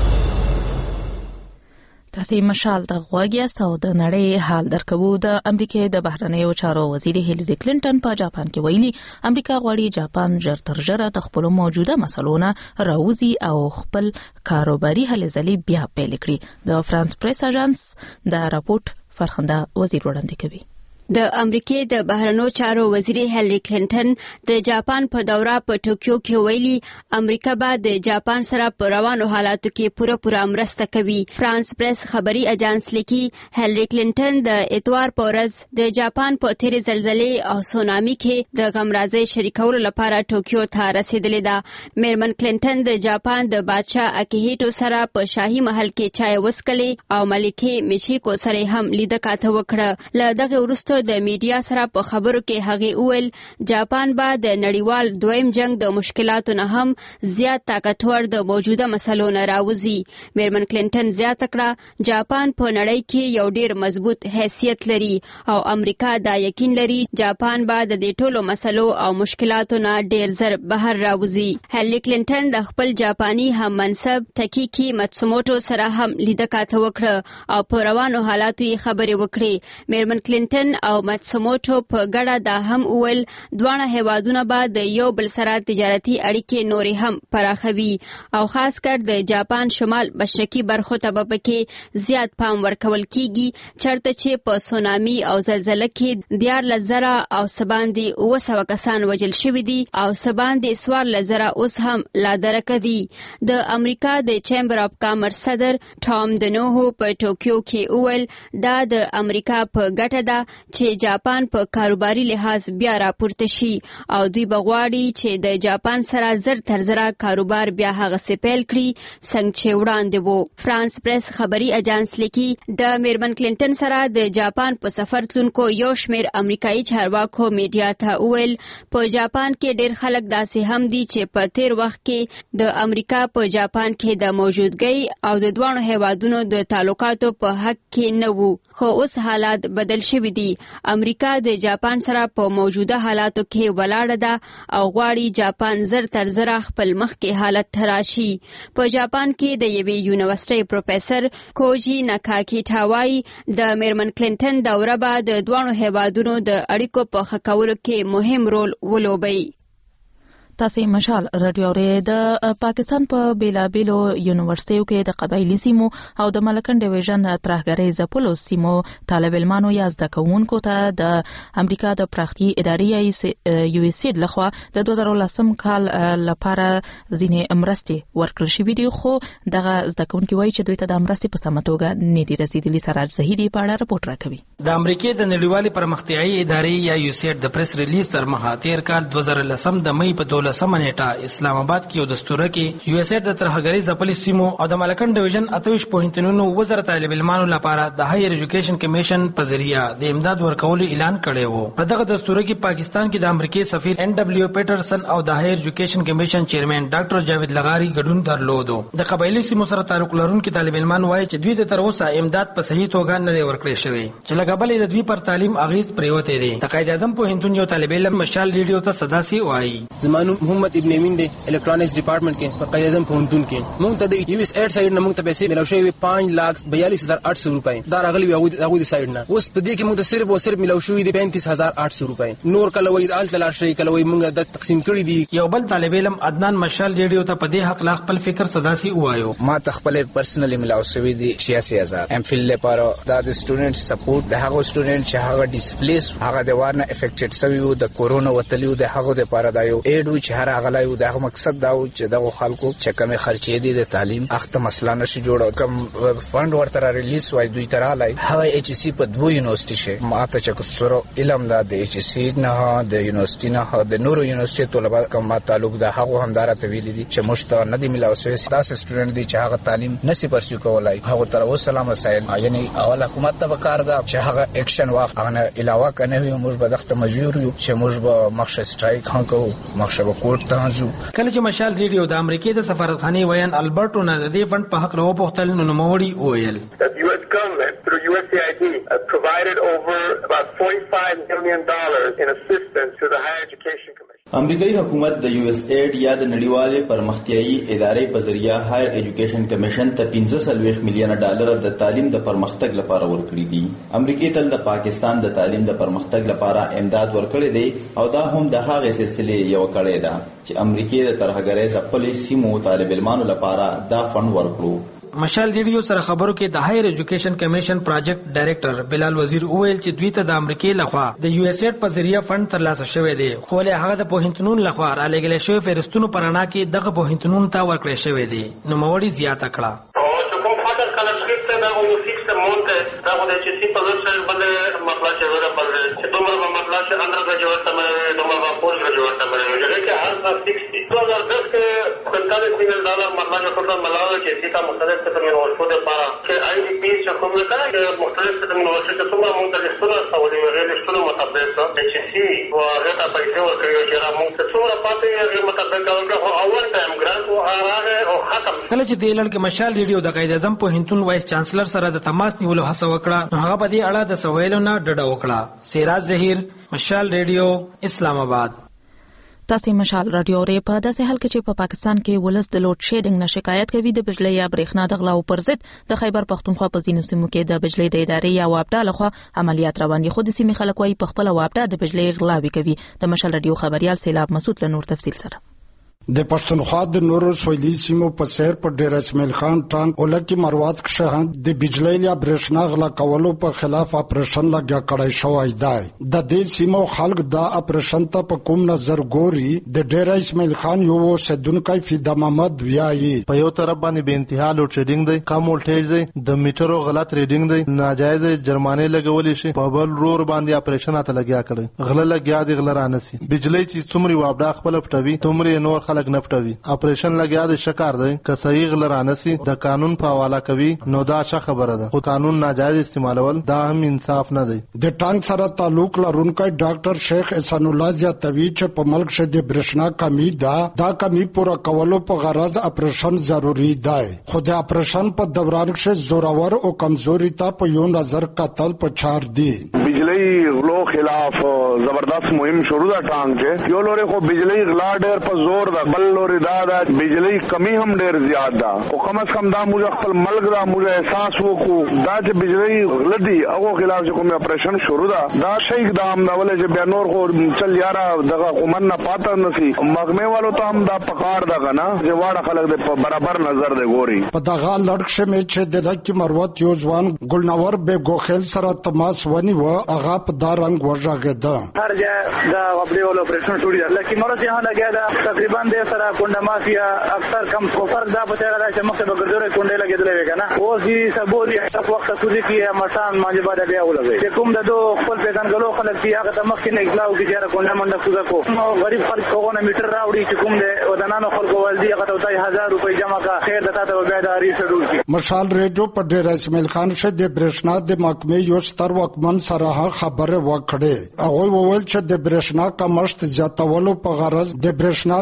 تاسې مشال ته غوږ یاست او د نړۍ حال درکوو. د امریکې د بهرنیو چارو وزیر هیلری کلینټن په جاپان کې ویلي امریکا غواړي جاپان ژر تر ژره د خپلو موجوده مسلو نه راوځي او خپل کاروباري هلې ځلې بیا پیل کړي. د فرانس پریس اژانس دا راپورټ فرخنده وزیر وړاندې کوي. د امریکې د بهرنیو چارو وزیر هیلری کلینټن د جاپان په دوره په ټوکیو کې ویلي امریکا به د جاپان سره په روانو حالاتو کې پوره پوره مرسته کوي. فرانس پریس خبري اژانس لیکي هیلری کلینټن د اتوار په ورځ د جاپان په تیرې زلزلې او سونامي کې د غمرازۍ شریکولو لپاره ټوکیو ته رسیدلې ده. میرمن کلینټن د جاپان د بادشاه اکیهیټو سره په شاهي محل کې چای وڅښلې او ملکې میشیکو سره هم لیده کاته وکړه. له دغه وروسته د میډیا سره په خبرو کې هغه وویل جاپان به د نړیوال دویم جنگ د مشکلاتو نه هم زیات طاقتور د موجوده مسلو نه راوځي. میرمن کلینټن زیاته کړه جاپان په نړۍ کې یو ډیر مضبوط حیثیت لري او امریکا دا یقین لري جاپان به د دې ټولو مسلو او مشکلاتو نه ډیر زر بهر راوځي. هیلری کلینټن د خپل جاپاني هم منصب تکیکی ماتسوموټو سره هم لیده کاته وکړه او په روانو حالاتو یې خبرې وکړې. میرمن کلینټن او ماتسوموټو په ګډه دا هم وویل دواړه هیوادونه به د یو بل سره تجارتي اړیکې نورې هم پراخوي او خاص کر د جاپان شمال مشرقي برخو ته به پکې زیات پام ورکول کیږي چرته چې په سونامي او زلزله کې دیارلس زره او سباندې اوه سوه کسان وژل شوي دي او سباندې څوارلس زره اوس هم لا درکه دي. د امریکا د چیمبر اف کامرس صدر ټام دنوهو په ټوکیو کې وویل دا د امریکا په ګټه ده چې جاپان په کاروباري لحاظ بیا راپورته شي او دوی بغواړي چې د جاپان سره زر تر زره کاروبار بیا هغه سي پیل کړي څنګه چې وړاندې وو. فرانس پریس خبري اژانس لیکي د میرمن کلینټن سره د جاپان په سفر تلونکو یو شمیر امریکایي چارواکو میډیا ته وویل په جاپان کې ډیر خلک داسې هم دي چې په تیر وخت کې د امریکا په جاپان کې د موجودګۍ او د دوه هیوادونو د تعلقاتو په حق کې نه وو خو اوس حالات بدل شوي دي. امریکا د جاپان سره په موجوده حالاتو کې ولاړه ده او غواړي جاپان زر تر زره خپل مخکې حالت ته راشي. په جاپان کې د یوې یونیورسيټۍ پروفیسر کوجی ناکاکیټا وایي د میرمن کلینټن دوره به د دوه هیوادونو د اړیکو په ښه کولو کې مهم رول ولوبي. تاسې مشال رادیو اورئ. د پاکستان په بیلابیلو یونیورسيټیو کې د قبایلی سیمو او د ملکن ډیویژن ترهګرۍ ځپلو سیمو طالب علمانو یا زده کوونکو ته د امریکا د پراختي ادارې یو اس اید لخوا د دوه زره لسم کال لپاره ځینې مرستې ورکړل شوې دي خو دغه زده کوونکي وایي چې دوی ته د مرستې په سمه توګه نه دي رسیدلي. سراج زهیري په اړه راپورټ راکوي. د امریکې د نړیوالې پرمختیایي ادارې یا یو اس اید د پریس ریلیز تر مخه تیر کال دوه زره لسم د مې په لسمه نیټه اسلام آباد کې یو دستوره کې یو اس اید د ترهګرۍ ځپلې سیمو او د ملکن ډیویژن اتویش پوهنتونونو وزر طالب علمانو لپاره د هایر ایجوکیشن کمیشن په ذریعہ د امداد ورکولو اعلان کړی وو. په دغه دستوره کې پاکستان کې د امریکای سفیر ان ډبلیو پیټرسن او د هایر ایجوکیشن کمیشن چیرمن ډاکټر جاوید لغاری ګډون درلودو. د قبایلی سیمو سره تعلق لرونکي طالب علمان وایي چې دوی د تر اوسه امداد په صحیح توګه نه ورکړی شوی چې لګبلې د دوی پر تعلیم اغیز پریوته دي. د قائد اعظم پوهنتون یو طالب علم مشال ریډیو ته صدا سي وایي زمانو نوم محمد ابن امین دی الکترونکس ډپارټمنټ کې په قائد اعظم پوهنتون کې موږ ته د یو ایس ایډ سایډ نه موږ ته پیسې ملو شوی پانچ لک بیالیس هزار آठ سو روپۍ دا راغلی وي هغه د سایډ نه. اوس په دې کې موږ ته صرف او صرف ملو شوی دی پینتیس هزار آठ سو روپۍ. نور کله وای د التلار شي کله وای موږ د تقسیم کړی دی. یو بل طالب علم عدنان مشال ریډیو ته په دې حق لا خپل فکر صداسي وایو. ما تخپل پرسنلی ملو شوی دی چھیاسی هزار ام فل لپاره دا د سټوډنټ سپورټ د هغه سټوډنټ چې هغه ډیسپلیس هغه د وارنه افیکټډ شوی وو د کورونا وتلیو د هغه د لپاره دا یو ایډو چې هر هغه لایو د هغه مقصد دا و چې د خلکو چې کمی خرچې دي د تعلیم اخته مسله نشي جوړ کم فند ورته ریلیز وای دوی تر علي هغه ایچ سی په دوه یونیورسيټي شه ما ته چې څورو علم دا د ایچ سی نه د یونیورسيټي نه د نورو یونیورسيټي طلبه کوم تعلق دا هغه همدار ته ویلي دي چې مشته نه دی ملاو شوی داس سټوډنټ دي چې هغه تعلیم نسی پرسیو کولای هغه تر اوسه سلام مسائل یعنی اول حکومت ته وکړ دا چې هغه اکشن واخ هغه علاوه کنه وي موږ به دغه مجبور یو چې موږ به مخشه سټرایک هم کوو مخشه به کوټ ته ځو. کله چې مشال ریډیو د امریکای د سفارتخانه ویان البرټو نه د دې فند په حق راو پختل نو نوموړي وویل The U S government through U S A I D uh, provided over about forty-five million dollars in assistance to the Higher Education Commission. امریکایي حکومت د یو اس ایډ یا د نړیوالې پرمختیایي ادارې په ذریعہ هایر ایجوکیشن کمیشن ته پنځه سلويخ میلیونه ډالر د تعلیم د پرمختګ لپاره ورکړي دي. امریکای تل د پاکستان د تعلیم د پرمختګ لپاره امداد ورکړي دي او دا هم د هغې سلسلې یو کړی ده چې امریکای د ترهګرۍ ځپلې سیمو طالب علمانو لپاره دا فند ورکړو. مشال ریډیو سره خبرو کې د هایر ایجوکیشن کمیشن پروجیکټ ډایریکټر بلال وزیر وویل چې دوی ته د امریکای لخوا د یو اس ایډ په ذریعہ فند ترلاسه شوی دی خو له هغه د پوهنتونونو لخوا را لګل شوی فهرستونو پرانا کې دغه پوهنتونونو ته ورکړل شوی دی. نو موړي زیاته کړه او چې کوم فاضل کلاسټریک ته دا یو فکس اماونت دا د چې سی په ځل بل مطلب چې ورته بل چې دومره مطلب چې اندر غجوړ ته مې دومره پوز غجوړ ته مې هغه کې هر څه فکس دي. دو هزار دس کې پینتالیس میلیون ډالر مطلب ټول ملاوي چې سیتا مختلف څه یونیورسيټي لپاره چې آی ډي پی چې کوم نه مختلف څه یونیورسيټي څومره مونږ ته ستوري سوالي ورې ستوري مطابق چې سی هغه ته پیسې ورکړي چې را مونږ ته څومره پاتې هغه مطابق او اول ټایم ګرانټ او هغه او ختم. کله چې د لړ کې مشال ریډیو د قائد اعظم پوهنتون وایس چانسلر سره د تماس نیولو هڅه وکړه نو هغه په دې اړه د سوالونو نه ډډه وکړه. سیراج ظهیر مشال ریډیو اسلام آباد. تاسو مشال رادیو ری په داسې حال کې چې په پاکستان کې ولس د لوډ شیډینګ نه شکایت کوي د بجلی یا برېښنا د غلاو پر ضد د خیبر پختونخوا په ځینو سیمو کې د بجلی د ادارې یا وابډا لخوا عملیات روان دي. خو د سیمې خلک وايي په خپل وابډا د بجلی غلاوي کوي. د مشال رادیو خبريال سیلاب مسعود له نور تفصیل سره. د پښتونخوا د نورو سویلي سیمو په سیر په ډیر اسماعیل خان ټانک اولکی مروات کښه د بجلی یا برېښنا غلا کولو په خلاف اپریشن لګیا کړای شوی دی. د دې سیمو خلک دا اپریشن ته په کوم نظر ګوري د ډیر اسماعیل خان یو سدونکای فیدا محمد ویایي. په یو طرف باندې به انتها لوډ شیډینګ دی، کم ولټیج دی، د میټرو غلط ریډینګ دی، ناجایز جرمانه لګولې شي، په بل رور باندې اپریشن ته لګیا کړي غلا لګیا دی غلا رانسی. بجلی چې څومره وابډا خپل پټوي تومره نور خلک نه پټوي. اپریشن لګیا د شکار دی که صحیح غلرانسی د قانون په حواله کوي نو دا ښه خبره ده. خو قانون ناجایز استعمالول دا هم انصاف نه دی. د ټانک سره تعلق لرونکي ډاکټر شیخ احسان الله زیاتوي چې په ملک شه د برېښنا کمی ده دا کمی پوره کولو په غرض اپریشن ضروری دی. خو د اپریشن په دوران کې زورور او کمزوري ته په یو نظر قتل پچار دي. بجلی غلو خلاف زبردست مهم شروع ده ټانک کې یو لوري خو بجلی غلا ډېر په زور ده بل لوري دا دا بجلی کمی هم ډیر زیات ده او کم از کم دا موږ خپل ملک دا موږ احساس وکړو دا چې بجلی غلطي هغه خلاف چې کوم اپریشن شروع ده دا شي اقدام دا ولې چې بیا نور خو چل یاره دغه قومن نه پاتې نسی مغمه والو ته هم دا پکار ده کنه چې واړه خلک د برابر نظر دی ګوري. په دغه لړکشه مې چې د لکه مروت یو ځوان ګلنور به ګوخل سره تماس ونی و هغه په دا رنگ ورژاګه هر ځای دا خپل ول اپریشن شروع ده لکه مرته یې لګیا ده تقریبا د سره کونډه مافیا اکثر کم فرق دا پته راځي چې مخه به ګرځوري کونډه لګیدلې وکنه او زی سبوري هغه وخت سوري کې مشان ماجه باندې بیا ولګي چې کوم د دو خپل پیغام غلو خلک دی هغه د مخ نه اخلاو کې چې کونډه منډه کوزا کو نو غریب خلک کوونه میټر راوړي چې کوم د ودانانو خلکو ولدي هغه ته هزار روپۍ جمع کا خیر دتا ته بیا د اړې شروع کی. مشال ریډیو په ډیر اسماعیل خان شه د برېښنا د محکمې یو ستر وکمن سره خبره وکړه. هغه وویل چې د برېښنا کمښت زیاتولو په غرض د برېښنا د غلو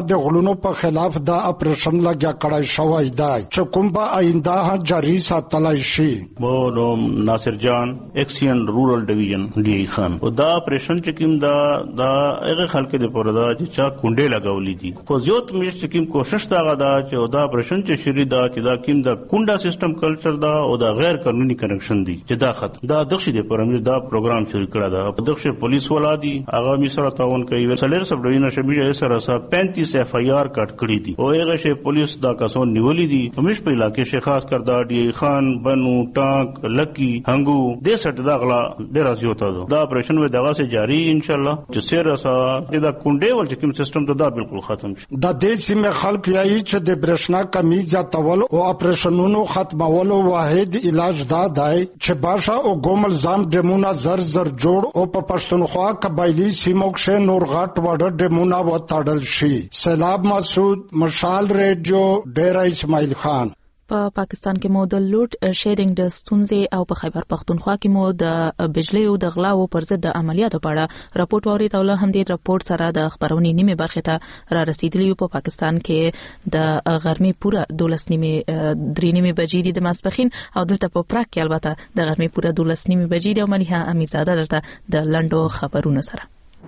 ناولونو په خلاف دا اپریشن لګیا کړای شوی دی چې کوم به آینده هم جاری ساتلای شي. مو نوم ناصر جان ایکسین رورل ډیویژن ډی خان او دا اپریشن چې کوم دا دا هغه خلک د پردا چې چا کونډه لګولې دي خو زیات مش کوم کوشش دا غدا چې دا اپریشن چې شری دا چې دا کوم دا کونډه سیستم کلچر دا او دا غیر قانوني کنکشن دي چې دا خط دا دغه د پرمیر دا پروګرام شروع کړه دا په دغه پولیس ولا دي هغه می سره تعاون کوي سلر سب ډیویژن شمیره سره پینتیس ایف آئی آر کټ کړی دي او هغه شی پولیس دا کسان نیولې دي همیش په علاقې شي خاص کر دا ډی خان بنو ټانک لکی هنګو د سټ دا غلا ډیر زیاته ده دا اپریشن و دغه سه جاری ان شاء الله چې سره سا دا کونډې ول چې کوم سیستم ته دا بالکل ختم شي. د دې سیمه خلک یې چې د برښنا کمی زیاتول او اپریشنونو ختمولو واحد علاج دا دی چې باشا او ګومل ځام ډمونه زر زر جوړ او په پښتونخوا قبایلی سیمو کې نور غټ وړ ډمونه وتاړل شي. سیلاب مسعود، مشال ریډیو، ډیرا اسماعیل خان. په پاکستان کې مو د لوډ شیډینګ د ستونزې او په خیبر پختونخوا کې مو د بجلی او د غلاو پر ضد د عملیاتو په اړه راپورټ واورید او له همدې راپورټ سره د خبرونې نیمه برخه ته را رسیدلی په پاکستان کې د غرمې پوره دولس نیمه درې نیمه بجې دي د ماسپخین او دلته په پراک کې البته د غرمې پوره دولس نیمه بجې دي او مليحه امیرزاده درته د لندو خبرونه سره.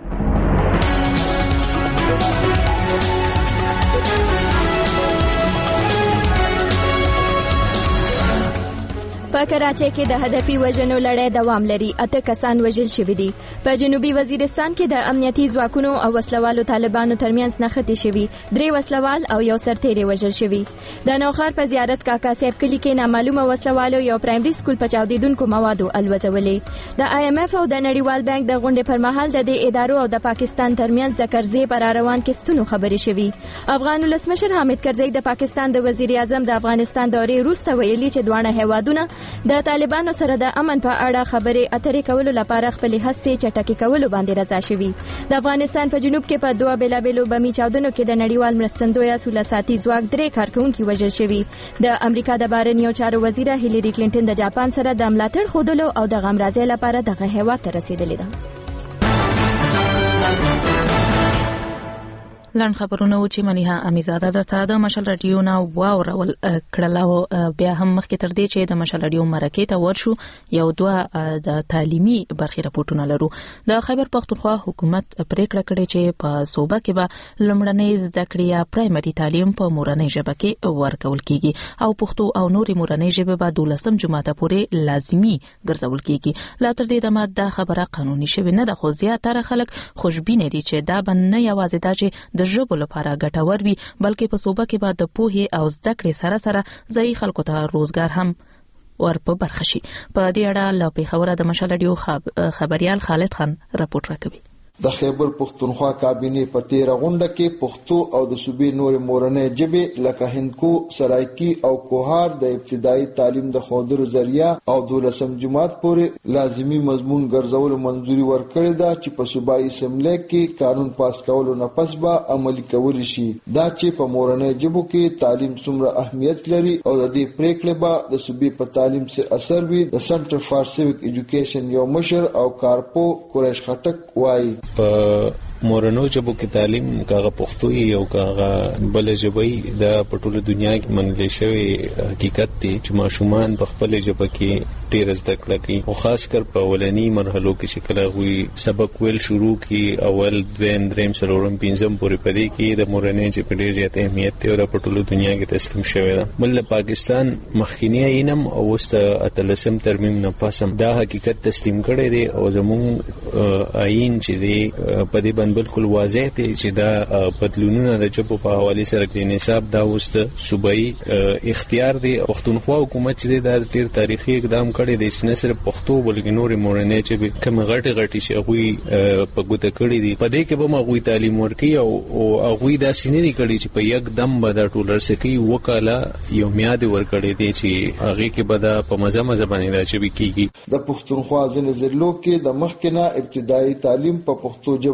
په کراچۍ کې د هدفي وژنو لړۍ دوام لري. اته کسان وژل شوي دي. په جنوبي وزیرستان کې د امنیتي ځواکونو او وسلوالو طالبانو ترمنځ نښتې شوي. درې وسلوال او یو سرتیری وژل شوي. د نوخار په زیارت کاکا صاحب کلی کې نامعلومه وسلوالو یو پرایمري سکول په چاودیدونکو موادو الوځولې. د آی ایم ایف او د نړیوال بانک د غونډې پر مهال د دې ادارو او د پاکستان ترمنځ د قرضې پر روان کېستونو خبرې شوي. افغان ولسمشر حامد کرزی د پاکستان د وزیر اعظم د افغانستان دورې وروسته ویلي چې دواړه هیوادونه د طالبانو سره د امن په اړه خبرې اترې کولو لپاره خپل هڅې چټکې کولو باندې رضا شوي. د افغانستان په جنوب کې په دوه بیلابیلو بمي چاودنو کې د نړیوال مرستندوی سوله ساتي ځواک درې کارکونکي وژل شوي. د امریکا د بهرنیو چارو وزیره هیلری کلینټن د جاپان سره د ملاتړ ښودلو او د غمرازۍ لپاره دغه هیواد ته رسیدلې ده. لاند خبرونه و چې مليحه امیرزاده درته د مشال رادیو نه واورول کړل او بیا هم مخکې تر دې چې د مشال رادیو مرکې ته ورشو یو دوه د تعلیمي برخې راپورټونه لرو. د خیبر پختونخوا حکومت پریکړه کړې چې په صوبه کې به لومړنۍ زده کړې یا پرایمري تعلیم په مورنۍ ژبه کې ورکول کیږي او پښتو او نورې مورنۍ ژبې به دولسم جماعته پورې لازمي ګرځول کیږي. لا تر دې دمه دا خبره قانوني شوې نه ده خو زیاتره خلک خوشبینه دي چې دا به نه یوازې دا چې د ژبو لپاره ګټور وي بلکې په صوبه کې به د پوهې او زده کړې سره سره ځایي خلکو ته روزګار هم ور په برخه شي. په دې اړه له پیښوره د مشال رادیو خبريال خالد خان راپورټ راکوي. د خیبر پختونخوا کابینې په تیر غونډه کې پښتو او د صوبې نور مورنۍ ژبې لکه هندکو، سرایکی او کوهار د ابتدایي تعلیم د ښودلو ذریعہ او دولسم جماعت پورې لازمی مضمون ګرځولو منځوري ورکړې ده چې په صوبایي اسمبلی کې قانون پاس کولو نه پس به عملي کولی شي. دا چې په مورنۍ ژبو کې تعلیم څومره اهمیت لري او د دې پریکړې به د صوبې په تعلیم څه اثر وي. د سنټر فار سیویک ایجوکیشن یو مشر او کارپو قریش خټک وایي په مورنو ژبو کې تعلیم کاغه پښتو یو کاغه بل ژبې د پټوله دنیا کې منل شوی حقیقت دی چې ماشومان په خپل ژبه کې ډیر زده کړه کوي او خاص کر په ولني مرحلو کې چې کله وي سبق ویل شروع کی اول دویم دریم څلورم پنځم پورې پدې کې د مورنۍ ژبې ډیر زیات اهمیت دی او د پټوله دنیا کې تسلیم شوی ده. بل پاکستان مخکینی اینم او واست اتلسم ترمیم نه پاسم دا حقیقت تسلیم کړي دي او زموږ آئین چې دی په دې باندې بالکل واضح دی چې دا بدلونونه د ژبو په حواله سره د نصاب دا وست صوبایي اختیار دی. پښتونخوا حکومت چې دا ډیر تاریخي اقدام کړی دی چې نه صرف پښتو بلکې نورې مورنۍ ژبې کوم غټي غټي شي هغه په ګوته کړی دي په دې کې به موږ تعلیم ورکي او هغه دا سینری کړی چې په یک دم به دا ټولر سکی وکاله یو میاد ورکړی دی چې هغه کې به دا په مزه مزه باندې دا چې کیږي. د پښتونخوا ځینې ضلعو کې د مخکنه ابتدایي تعلیم په پښتو ژبه کې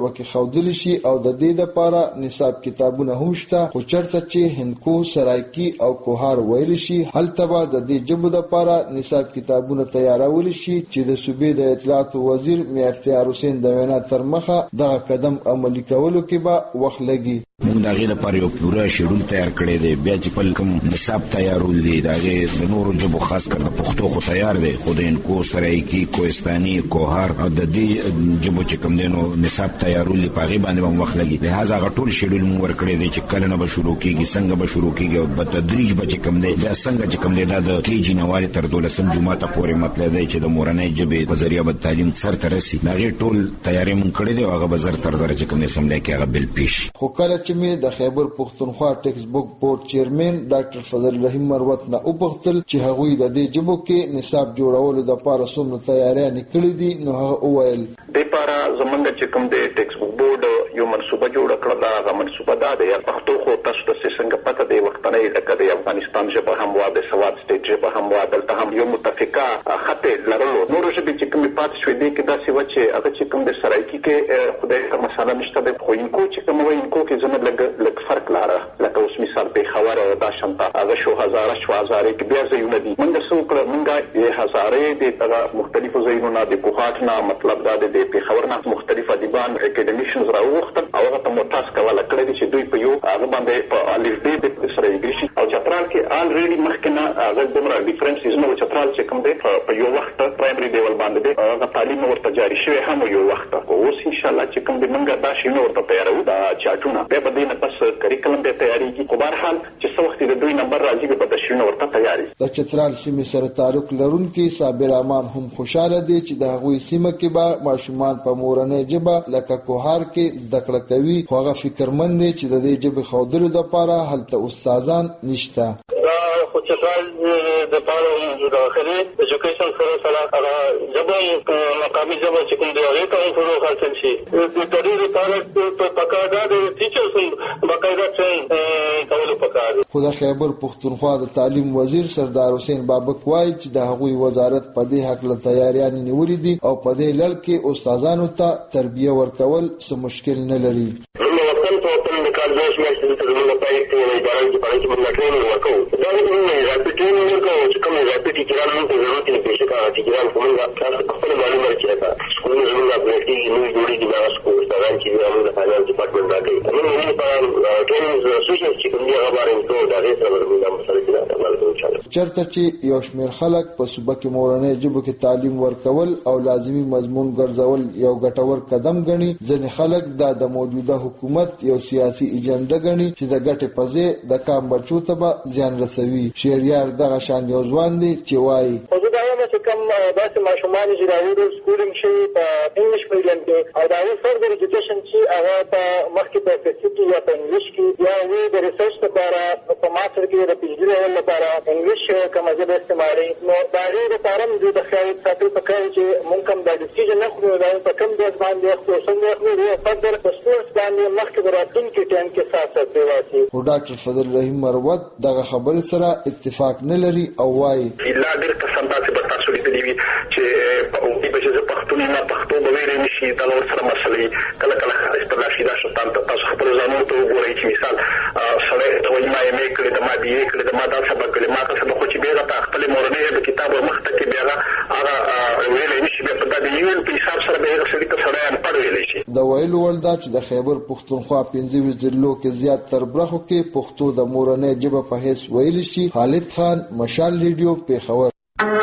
خودل شي او د دې لپاره نصاب کتابونه هم شته، خو چرته چې هندکو سرایکی او کوهار ویل شي هلته به د دې ژبو لپاره نصاب کتابونه تیارول شي چې د صوبې د اطلاعات وزیر میا اختیار حسین د وینا تر مخه دغه قدم عملي کولو کې به وخت لګي. موږ دغه لپاره یو پوره شیډول تیار کړی دی، بیا چې په کوم نصاب تیارول دي دغه د نورو ژبو خاص کر د پښتو خو تیار دی، خو د انکو سرایکی کوهستاني کوهار او د دې ژبو چې کوم دینو نصاب تیارول په هغه باندې هم وخت لګي. لہذا هغه ټول شیډول موږ ورکړی دی چې کله نه به شروع کیږي، څنګه به شروع کیږي او په تدریج به چې کوم دی بیا څنګه چې کوم دی د کیجی نواري تر دولسم جمعه پورې مطلب دی چې د مورنۍ ژبې په ذریعہ به تعلیم سر ته رسي. هغه ټول تیاری موږ کړی دی او هغه به زر تر زر چې کوم اسمبلی کې هغه بل پیش. خو کله چې مې د خیبر پښتونخوا ټیکس بک بورډ چیرمن ډاکټر فضل رحیم مروت نه وپوښتل چې هغوی د دې ژبو کې نصاب جوړولو لپاره څومره تیاریانې کړې دي، نو هغه وویل د لپاره زمونږ چې کوم د ټیکس بک بورډ یو منصوبه جوړه کړه، دا هغه منصوبه ده د پښتو خو تاسو ته څنګه پته دی وختنۍ لکه د افغانستان ژبه هم وا د سواد سټیټ ژبه هم وا دلته هم یو متفقه خط لرلو. نور ژبې چې کوم پاتې شوې دي کې داسې و چې هغه چې کوم د سرایکی کې خدای ته مساله نشته ده، خو انکو چې کوم وایي انکو کې زموږ لږ لږ فرق لاره لکه اوس مثال پیښور او دا شانته هغه شو هزاره شو هزاره کې بیا ځایونه دي. موږ څه وکړه، موږ یې هزاره د دغه مختلفو ځایونو نه د کوهات نه مطلب دا د پیښور نه مختلف ادیبان اکیډمیشنز راوغوښتل او هغه ته مو تاسو کوله کړی چې دوی په یو هغه باندې په الف ب د سره انګلیسي او چترال کې الریډي مخکې نه هغه دومره ډیفرنسز نو چترال چې کوم دی په یو وخت پرایمري لیول باندې هغه تعلیم ورته جاري شوی هم یو وخت اوس ان شاء الله چې کوم دی موږ دا شی نو ورته تیارو دا چاټونه به بدینه پس کریکلم به تیاریږي. خو بهر حال چې څو وخت د دوی نمبر راځي به د شی نو ورته تیاری. د چترال سیمې سره تعلق لرونکي صابر امان هم خوشاله دي چې د هغوی سیمه کې به ماشومان په مورنۍ ژبه لکه کوهار کې زده کړه کوي، خو هغه فکرمند دي چې د دې ژبې ښودلو لپاره هلته استادان نشته. خو چترال د پاره د اخري ایجوکیشن سره سره هغه ژبه مقامي ژبه چې کوم دی هغه ته هم فروغ حاصل شي. د تدریس لپاره په پکاره د ټیچرز باقاعده ټرین کول پکاره. خو د خیبر پښتونخوا د تعلیم وزیر سردار حسین بابک وایي چې د هغوی وزارت په دې حق له تیاریانې نیولې دي او په دې لړ کې استادانو ته تربیه ورکول څه مشکل نه لري. چرته چې یو شمېر خلک په صوبه کې مورنۍ ژبو کې تعلیم ورکول او لازمي مضمون ګرځول یو ګټور قدم ګڼي، ځینې خلک دا د موجوده حکومت یو سیاسي ایجنډا ګڼي چې د ګټې په ځای د کام بچو ته به زیان رسوي. شهریار دغه شان یو ځوان دی چې وایي چې کوم داسې ماشومان چې راوړي سکولینګ شوي په انګلیش میډیم کې او د هغوی فردر ایجوکیشن چې هغه په مخکې په فزیک کې یا په انګلیش کې یا هغوی د ریسرچ لپاره په ماسټر کې د پي ایچ ډي لیول لپاره انګلیش کومه ژبه استعمالوي، نو د هغې دپاره هم دوی د خیال ساتل پکار چې مونږ کوم دا ډیسیژن نه خورو دا په کوم ډول باندې اخلو څنګه اخلو د فردر په سپورټس باندې مخکې د راتلونکي ټایم کې سیاست دی واسي. خو ډاکټر فضل رحیم مروت دغه خبرې سره اتفاق نه لري او وایي لا ډېر قسم داسې به تاسو لیدلي وي چې په اوږدي به چې زه پښتون یم پښتو به ویلی نه شي دغه ورسره مسلې کله کله اصطلاح شي دا شتان ته تاسو خپلو ځانونو ته وګورئ چې مثال سړی ته وایي ما ایم اې کړې ده ما بي اې کړې ده ما دا سبق کړې ما که سبق خو چې بیا په خپلې مورنۍ ژبې کتاب ورمخته کې بیا هغه ویلی نه شي بیا په دا د یو په حساب سره به هغه سړي ته سړی انپړ ویلی شي. د ویلو وړ دا چې د خیبر پښتونخوا پنځه ویشت ضلعو کې زیات تر برخو کې پښتو د مورنۍ ژبه په حیث ویلی شي. خالد خان، مشال ریډیو، پیښور.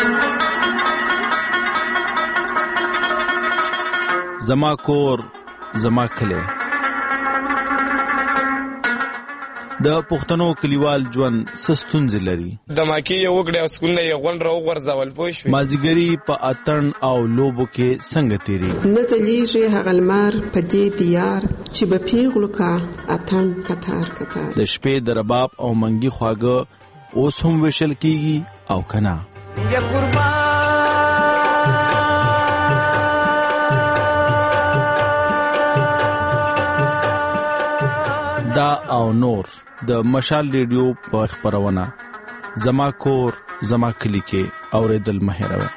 زما کور زما کلی. د پښتنو کلیوال ژوند سستونځ لري. د ماکی یو وګړي او سکول نه یو غون راو ورځول پوه شو. مازیګری په اتن او لوبو کې څنګه تیری نه ځلیږي هغه لمر په دې دیار چې به پیغلو کا اتن کتار کتار. د شپې د رباب او منګي خواږه اوس هم وشل کیږي او کنا. یا قربان دا او نور د مشال ریډیو په خبرونه زما کور زما کلی کې اوریدل مهروي.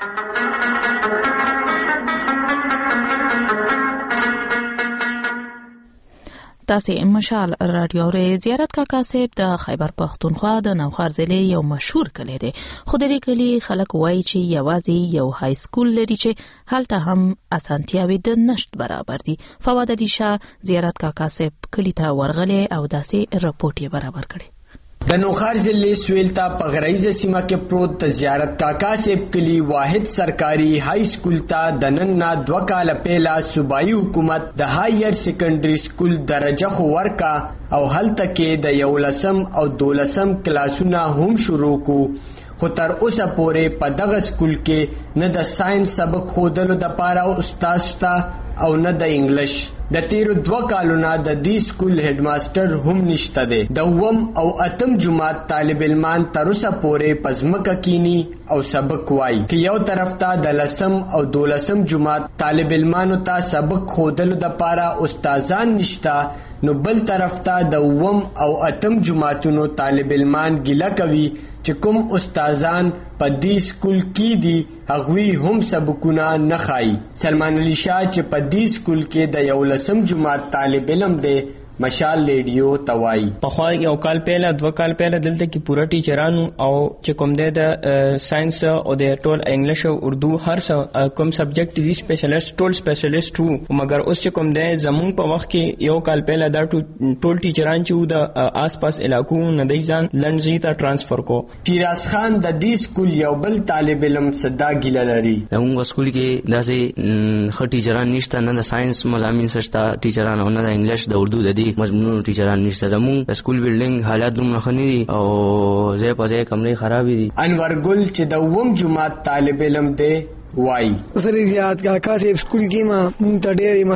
تاسو مشال رادیو ری زیارت کاکا صاحب د خیبر پختونخوا د نوخار ضلع یو مشهور کلی دی. خو د دې کلی خلک وایي چې یوازې یو های سکول لري چې هلته هم اسانتیاوي د نشټ برابر دي. فواد علي شاه زیارت کاکا صاحب کلی ته ورغلی او داسې رپورټ یې برابر کړی. د نوخار ضلع سویلتا په غریزه سیمه کې پروت د زیارت کاکا صاحب کلی واحد سرکاري های سکول ته د نن نه دوه کال پهلا صوبایي حکومت د هایر سیکنډري سکول درجه خو ورکا او هلته کې د یولسم او دولسم کلاسونه هم شروع کو. خو تر اوسه پورې په دغه سکول کې نه د ساينس سبق خودلو د پاره استاد شته او نه د انګلیش. د تیرو دوه کالونو د دې سکول هډ ماستر هم نشته دی. د وم او اتم جماعت طالب علمان تر اوسه پورې پزمکه کینی او سبق وای چې یو طرف ته د لسم او دولسم جماعت طالب علمانو ته سبق خودلو د پاره استادان نشته، نو بل طرف ته د وم او اتم جماعتونو طالب علمان ګیله کوي چې کوم استادان په دې سکول کې دي هغوی هم سبقونه نه خای. سلمان علي شاه چې په دې سکول کې د یو لسم جماعت طالب علم دی مشال ریډیو توای په خو یو کال پهله دوه کال پهله دلته کې پورا ټیچرانو او چې کوم د ساينس او د ټول انګلیش او اردو هر څه کوم سبجیکټ دي سپیشلیست ټول سپیشلیست وو، مګر اوس چې کوم د زمون په وخت کې یو کال پهله دا ټول ټیچران چې د آس پاس علاقو نه دی ځان لنډزي ته ترانسفر کو. شیراز خان د دې سکول یو بل طالب علم صدا ګیله لري. موږ سکول کې داسې خ ټیچران نشته، نه د ساينس مضامین سشته ټیچران او نه د انګلیش د اردو د دې مضمون ټیچران نشته. زموږ سکول بلډینګ حالات دومره ښه نه دي او ځای په ځای کمرې خراب دي. انور ګل چې د وم جماعت طالب علم دی وای زری زیات کاکا صاحب سکول کې ما مونږ ته ډېرې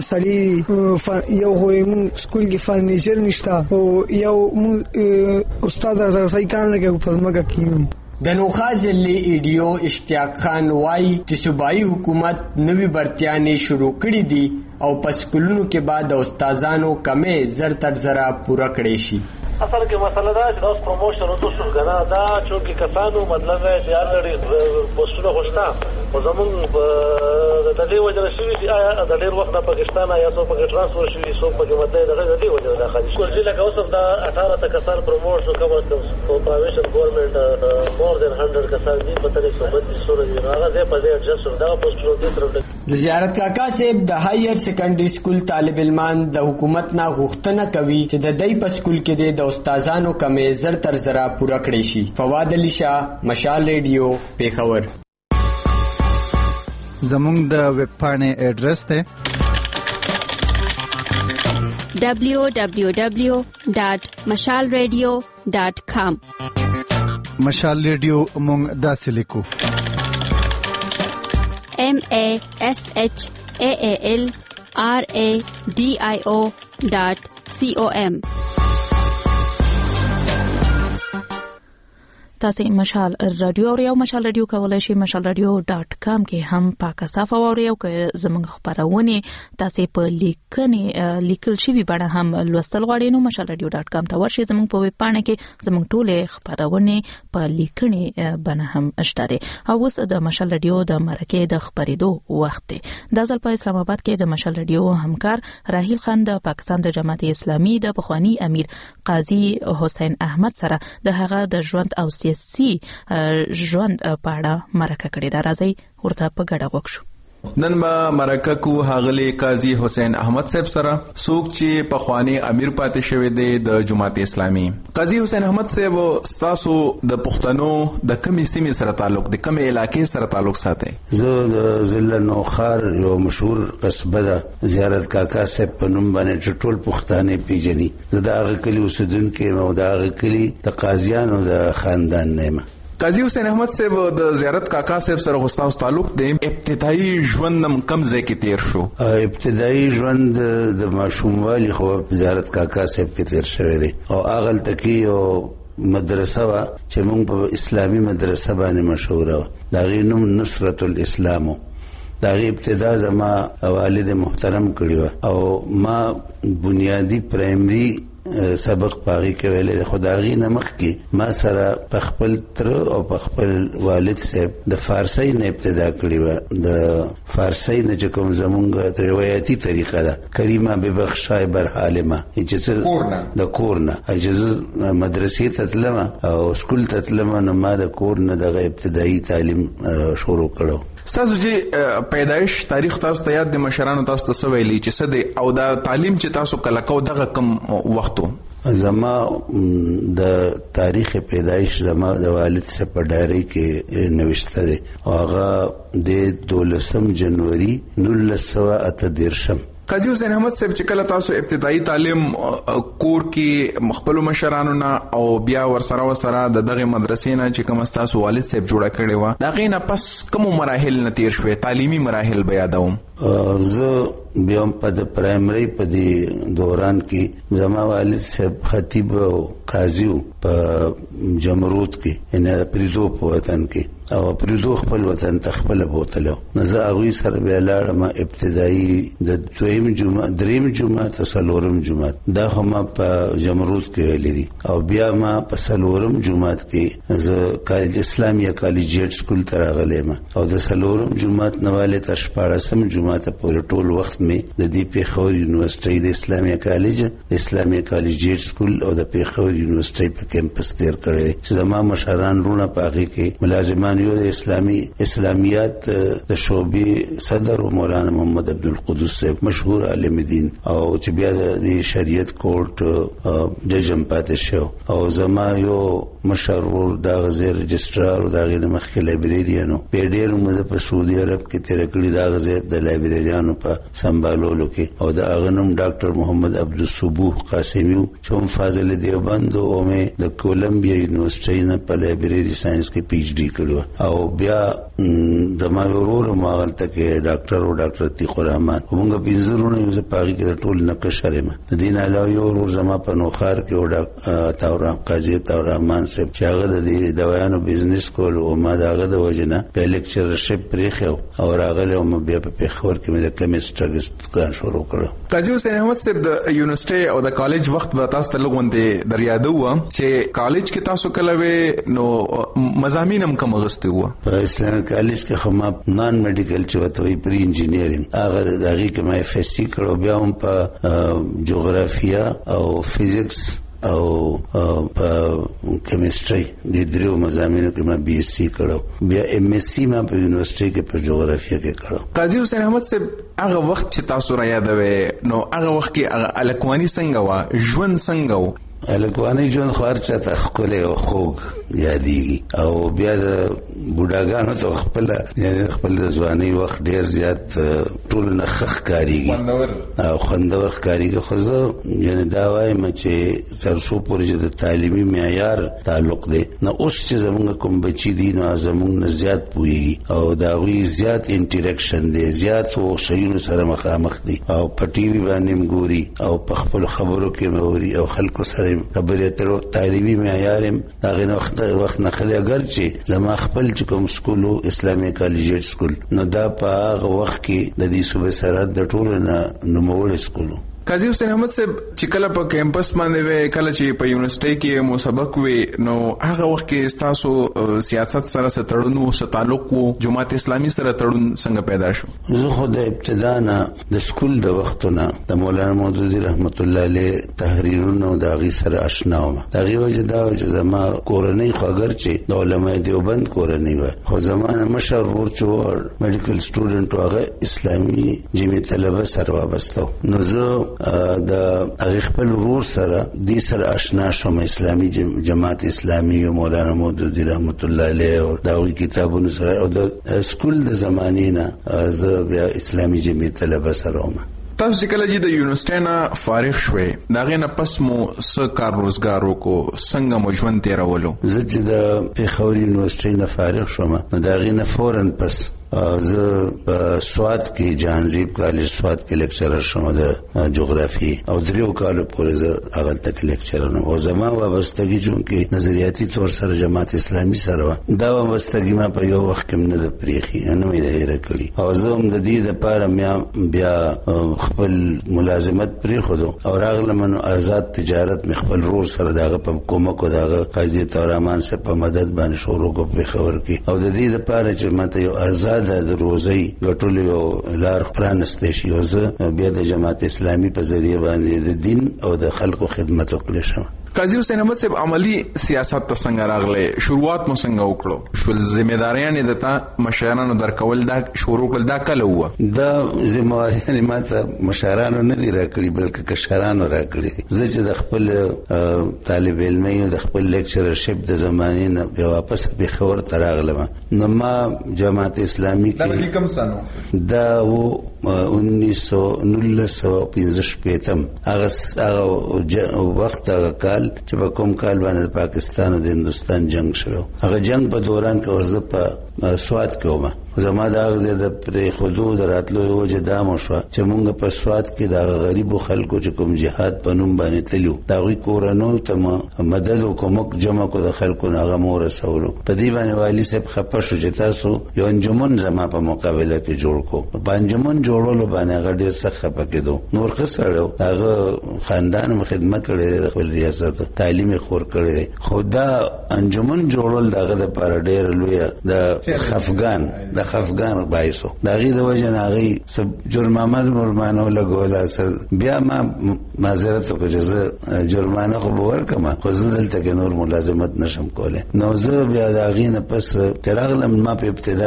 مسالې یو خو مونږ سکول کې فرنیچر نشته او یو مونږ استاد زرسای کان لګو پزماګه کینو. د نوخار ضلع ایډیو اشتیاق خان وای چې صوبایي حکومت نوې برتیانې شروع کړې دي او په سکولونو کې بعد د استادانو کمې زر تر زره پوره کړې شي. اصل کې مسله دا چې اوس پروموشن او تاسو غنا دا چې کسانو مطلب چې الریډي پوسټونه خوشتا او زمون د دې وجه شوی چې د ډېر وخت د پاکستان یا څو په ترانسفر شوی څو په مده د دې وجه د خالي سکول چې لکه اوس د اٹھارہ تا کسان پروموشن کوم په پرایویشن ګورنمنت مور دین هندرد کسان دي په تاریخ بتیس سو دی هغه ځای په ځای اډجسټ دا پوسټونه دي تر د زیارت کاکا صاحب د هایر سیکنډري سکول طالب علمان د حکومت نه غوښتنه کوي چې د دې په سکول کې د استادانو کمې زر تر زره پوره کړې شي. فواد علي شاه مشال ریډیو پیښور. زموږ د ویب پاڼې ایډریس ته دبلیو دبلیو دبلیو ډاٹ مشال ریډیو ډاٹ کام. مشال ریډیو موږ داسې لیکو ایم ا ایس ایچ ا ا ال آر ا ډي آی او ډاٹ سی او ایم. تاسو مشال رادیو او یو مشال رادیو کولای شئ مشال رادیو ډاٹ کام کې هم پاکه صفه ووري او زموږ خبرونه تاسو په لیکنه لیکل شي به هم لوستل غواړئ نو مشال رادیو ډاٹ کام ته ورشئ. زموږ په ویب پاڼه کې زموږ ټول خبرونه په لیکنه بنه هم اشتاره. او اوس د مشال رادیو د مرکه د خبرېدو وخت دی. د ځل په اسلام آباد کې د مشال رادیو همکار راهیل خان د پاکستان د جماعت اسلامي د بخوانی امیر قاضي حسین احمد سره د هغه د ژوند او سي ژوند په اړه مرکه کړې ده. راځي ورته په ګډه وکړو. نن ما مرکه کو هاغلی قاضي حسین احمد صاحب سره څوک چې په خوانی امیر پاتې شوی دی د جماعت اسلامي. قاضي حسین احمد صاحب تاسو د پښتنو د کمی سیمې سره تعلق د کمی علاقې سره تعلق ساتي؟ زه د ضلع نوخار یو مشهور قصبه ده زیارت کاکا صاحب په نوم باندې ټول پښتانه پیژني. زه د هغه کلی اوسیدونکو او د هغه کلی د قاضیانو د خاندان نه. قاضي حسین احمد صاحب د زیارت کاکا صاحب سره غوښتاو تعلق دی. ابتدایي ژوند نم کم ځای کې تیر شو؟ ابتدایي ژوند د ماشوموالي خو زیارت کاکا صاحب کې تیر شوی دی او هغه تکي او مدرسه وا چې موږ په اسلامي مدرسه باندې مشهور و. دا غي نوم نصرت الاسلام. دا غي ابتدا زما والد محترم کړی و او ما بنیادی پرایمري سبق پاغي کې ویلې خدایي نمخ کې ما سره په خپل تر او په خپل والد صاحب د فارسی نه ابتدا کړی و. د فارسی نه چې کوم زمونږ روایتي طریقه ده کریمه ببخشای برحالمه چې د کورنه اجازه مدرسې ته تلم او سکول ته تلم نو ما د کورنه د ابتدایي تعلیم شروع کړو. تاسو چې پیدایش تاریخ تاسو ته یاد د مشرانو تاسو ته ویلي چې څه دی او دا تعلیم چې تاسو کله کو دغه کم وختو؟ زما د تاریخ پیدایش زما د والد څخه په ډایری کې نوشته دی او هغه د دولسم جنوري نولس سوه اته دیرشم. قاضي حسین احمد صاحب چې کله تاسو ابتدایي تعلیم کور کې مخبلو مشرانو نه او بیا ورسره ورسره د دغه مدرسې نه چې کوم تاسو والد صاحب جوړه کړې و دا غي نه پس کوم مراحل نه تیر شوې تعلیمي مراحل بیا یادوم؟ زه بیا په د پرایمري په دې دوران کې زما والد صاحب خطیب او قاضي په جمرود کې ان پریدو په وطن کې او پریدو خپل وطن ته خپل بوتلو نو زه هغه سره بیا لاړم ابتدایي د دویم جمعه دریم جمعه ته سلورم جمعه دا هم په جمرود کې ویلې دي او بیا ما په سلورم جمعه کې زه کالج اسلامیه کالجیټ سکول ته راغلم او د سلورم جمعه نواله تر شپاړسم جمعه ته پورې ټول وخت می د دې پیښور یونیورسيټي د اسلامیه کالج د اسلامیه کالجیټ سکول او د پیښور یونیورسيټي په کیمپس تیر کړی چې زما مشران رونه پاږي کې ملازمان یو د اسلامي اسلامیات د شعبې صدر مولانا محمد عبد القدوس صاحب مشهور عالم دین او چې بیا د شریعت کورټ ججم پاتې شو او زما یو مشرور د غزه رجسترار او د غیر مخکې لایبرریانو په ډیر موده په سعودي عرب کې تیر کړی د غزه د لایبرریانو په سمبالولو کې او د اغنم ډاکټر محمد عبد الصبوح قاسمی چې هم فاضل دیوبند او مې د کولمبیا یونیورسيټي نه په لایبرری ساينس کې پی ایچ ډي کړو او بیا د ما ورور ماغلته کې ډاکټر او ډاکټر تیق الرحمن موږ پینځرونه یو ځپاږي کې ټول نقش شرمه د دین علاوه یو ورور زما په نوخار کې او ډاکټر تاورام قاضي تاورمان صاحب چې هغه د دوايانو بزنس کول او ما داغه د وجنه په لیکچرشپ پریخو او راغله او بیا په پیښور کې مې د کیمستري شروع کړو. قاضي حسین احمد صاحب د یونیورسيټي او د کالج وخت به تاسو ته لغونډه دریادو چې کالج کې تاسو کله وې نو مضامین هم کوم غوښته و په اسلامي کالج کې خو ما نان میډیکل چې وته پری انجینیرینګ هغه دغه کې ما اف اس سی کړو بیا هم په جغرافیا او فزکس او په کیمستري د درو مضامینو کې ما بي اس سی کړو بیا ام اس سی ما په یونیورسيټي کې په جغرافیا کې کړو. قاضي حسین احمد صاحب هغه وخت چې تاسو را یادوي نو هغه وخت کې هغه الکوانی څنګه و ژوند څنګه و؟ الکوانی ژوند خارچه ته خپل او خوږ یادېږي او بیا د بوډاګانو ته خپل یعنی خپل د ځواني وخت ډیر زیات ټول نه خخ کاریږي او خوندور کاریږي خو زه یعنی دا وایم چې تر څو پورې د تعلیمي معیار تعلق دی نو اوس چې زموږ کوم بچی دي نو زموږ نه زیات پوي او دا وی زیات انټریکشن دی زیات او شیونو سره مخامخ دي او په ټي وي باندې ګوري او په خپل خبرو کې موري او خلکو سره خبرې اترو تعلیمي معیار دا غن وخت وخت نه خلې اگر چې زما خپل چې کوم سکول اسلامي کالجیټ سکول نو دا په هغه وخت کې د دې صوبې سره د ټولو نه نوموړ سکول. قاضي حسین احمد صاحب چې کله په کیمپس باندې وې کله چې په یونیورسيټي کې مو سبق وې نو هغه وخت کې تاسو سیاست سره ستړونو ست تعلق وو جماعت اسلامي سره تړون څنګه پیدا شو؟ زه خو د ابتدا نه د سکول د وختونه د مولانا مودودي رحمت الله علیه تحریرونو د غي سره آشنا وم. دا غي وجه دا چې زما کورنۍ خو اگر چې د علماء دیوبند کورنۍ و خو زمانه مشر ورچو میډیکل سټوډنټ هغه اسلامي جمعیت طلبه سره وابسته نو زه د هغه خپل ورور سره د سره آشنا شوم اسلامي جماعت اسلامي او مولانا مودودي رحمت الله علیه او داوی کتابونو سره او د سکول د زمانې نه زه بیا اسلامي جمعیت طلبه سره وم. تاسو چې کله چې د یونیورسيټي نه فارغ شوې دا غي نه پس مو څه کار روزګار وکړو څنګه مو ژوند تیرولو؟ زه چې د پیښور یونیورسيټي نه فارغ شوم دا غي نه فورن پس زه سواد کې جهانزیب کالج سواد کې لیکچرر شوم د جغرافي او دریو کالو پورې زه هغه تک لیکچرر نو او زما وابستګي جون کې نظریاتي تور سره جماعت اسلامي سره دا وابستګي ما په یو وخت کې نه د پریخي نه مې د هیر کړی او زه هم د دې لپاره بیا خپل ملازمت پرې خودو او راغلم نو آزاد تجارت مې خپل رور سره دغه په کومک او دغه قاضي تورمان سره په مدد باندې شروع کو په خبر کې او د دې لپاره چې ماته یو آزاد د روزي غټول یو لار پرانستې شي او زه بیا د جماعت اسلامي په ذریعہ باندې د دین او د خلکو خدمت وکړم شم. قاضي حسین احمد صاحب عملی سیاست ته څنګه راغله شروعات مو څنګه وکړو شول ذمہداریاں دته مشرانو درکول دا شروع کول دا کله و دا ذمہداریاں ماته مشرانو نه دی راکړي بلکې کشرانو راکړي زه چې د خپل طالب علمي او د خپل لیکچرشپ د زمانه نه بیا واپس به خبر تراغلم نو ما جماعت اسلامي کې کوم سنو دا و انیس سو نولس سو پنځه شپږم هغه وخت هغه کال چې په کوم کال باندې پاکستان او د هندستان جنگ شو هغه جنگ په دوران کې وزه په سواد کې ومه زما دا غزه د پرې حدود راتلو یو جدا مشو چې مونږ په سواد کې د غریبو خلکو چې کوم جهاد پنوم باندې تلو دا غي کورانو ته مدد او کومک جمع کو د خلکو ناغه مور رسولو په دې باندې والی صاحب خپه شو چې تاسو یو انجمن زما په مقابله کې جوړ کو په انجمن جوړولو باندې غډیر سخت خپه کېدو نور خسړو هغه خاندان خدمت کړي د خپل ریاست تعلیم خور کړي خدا انجمن جوړول دغه د پر ډیر لوی د خفغان د خفغان بایسو دا غي د وجه نه غي سب جرمانه مرمانه لګول اصل بیا ما معذرت کو جزه جرمانه خو ورکما خو زدل ته نور ملازمت نشم کوله نو زه بیا دا غي نه پس ترغلم ما په ابتدا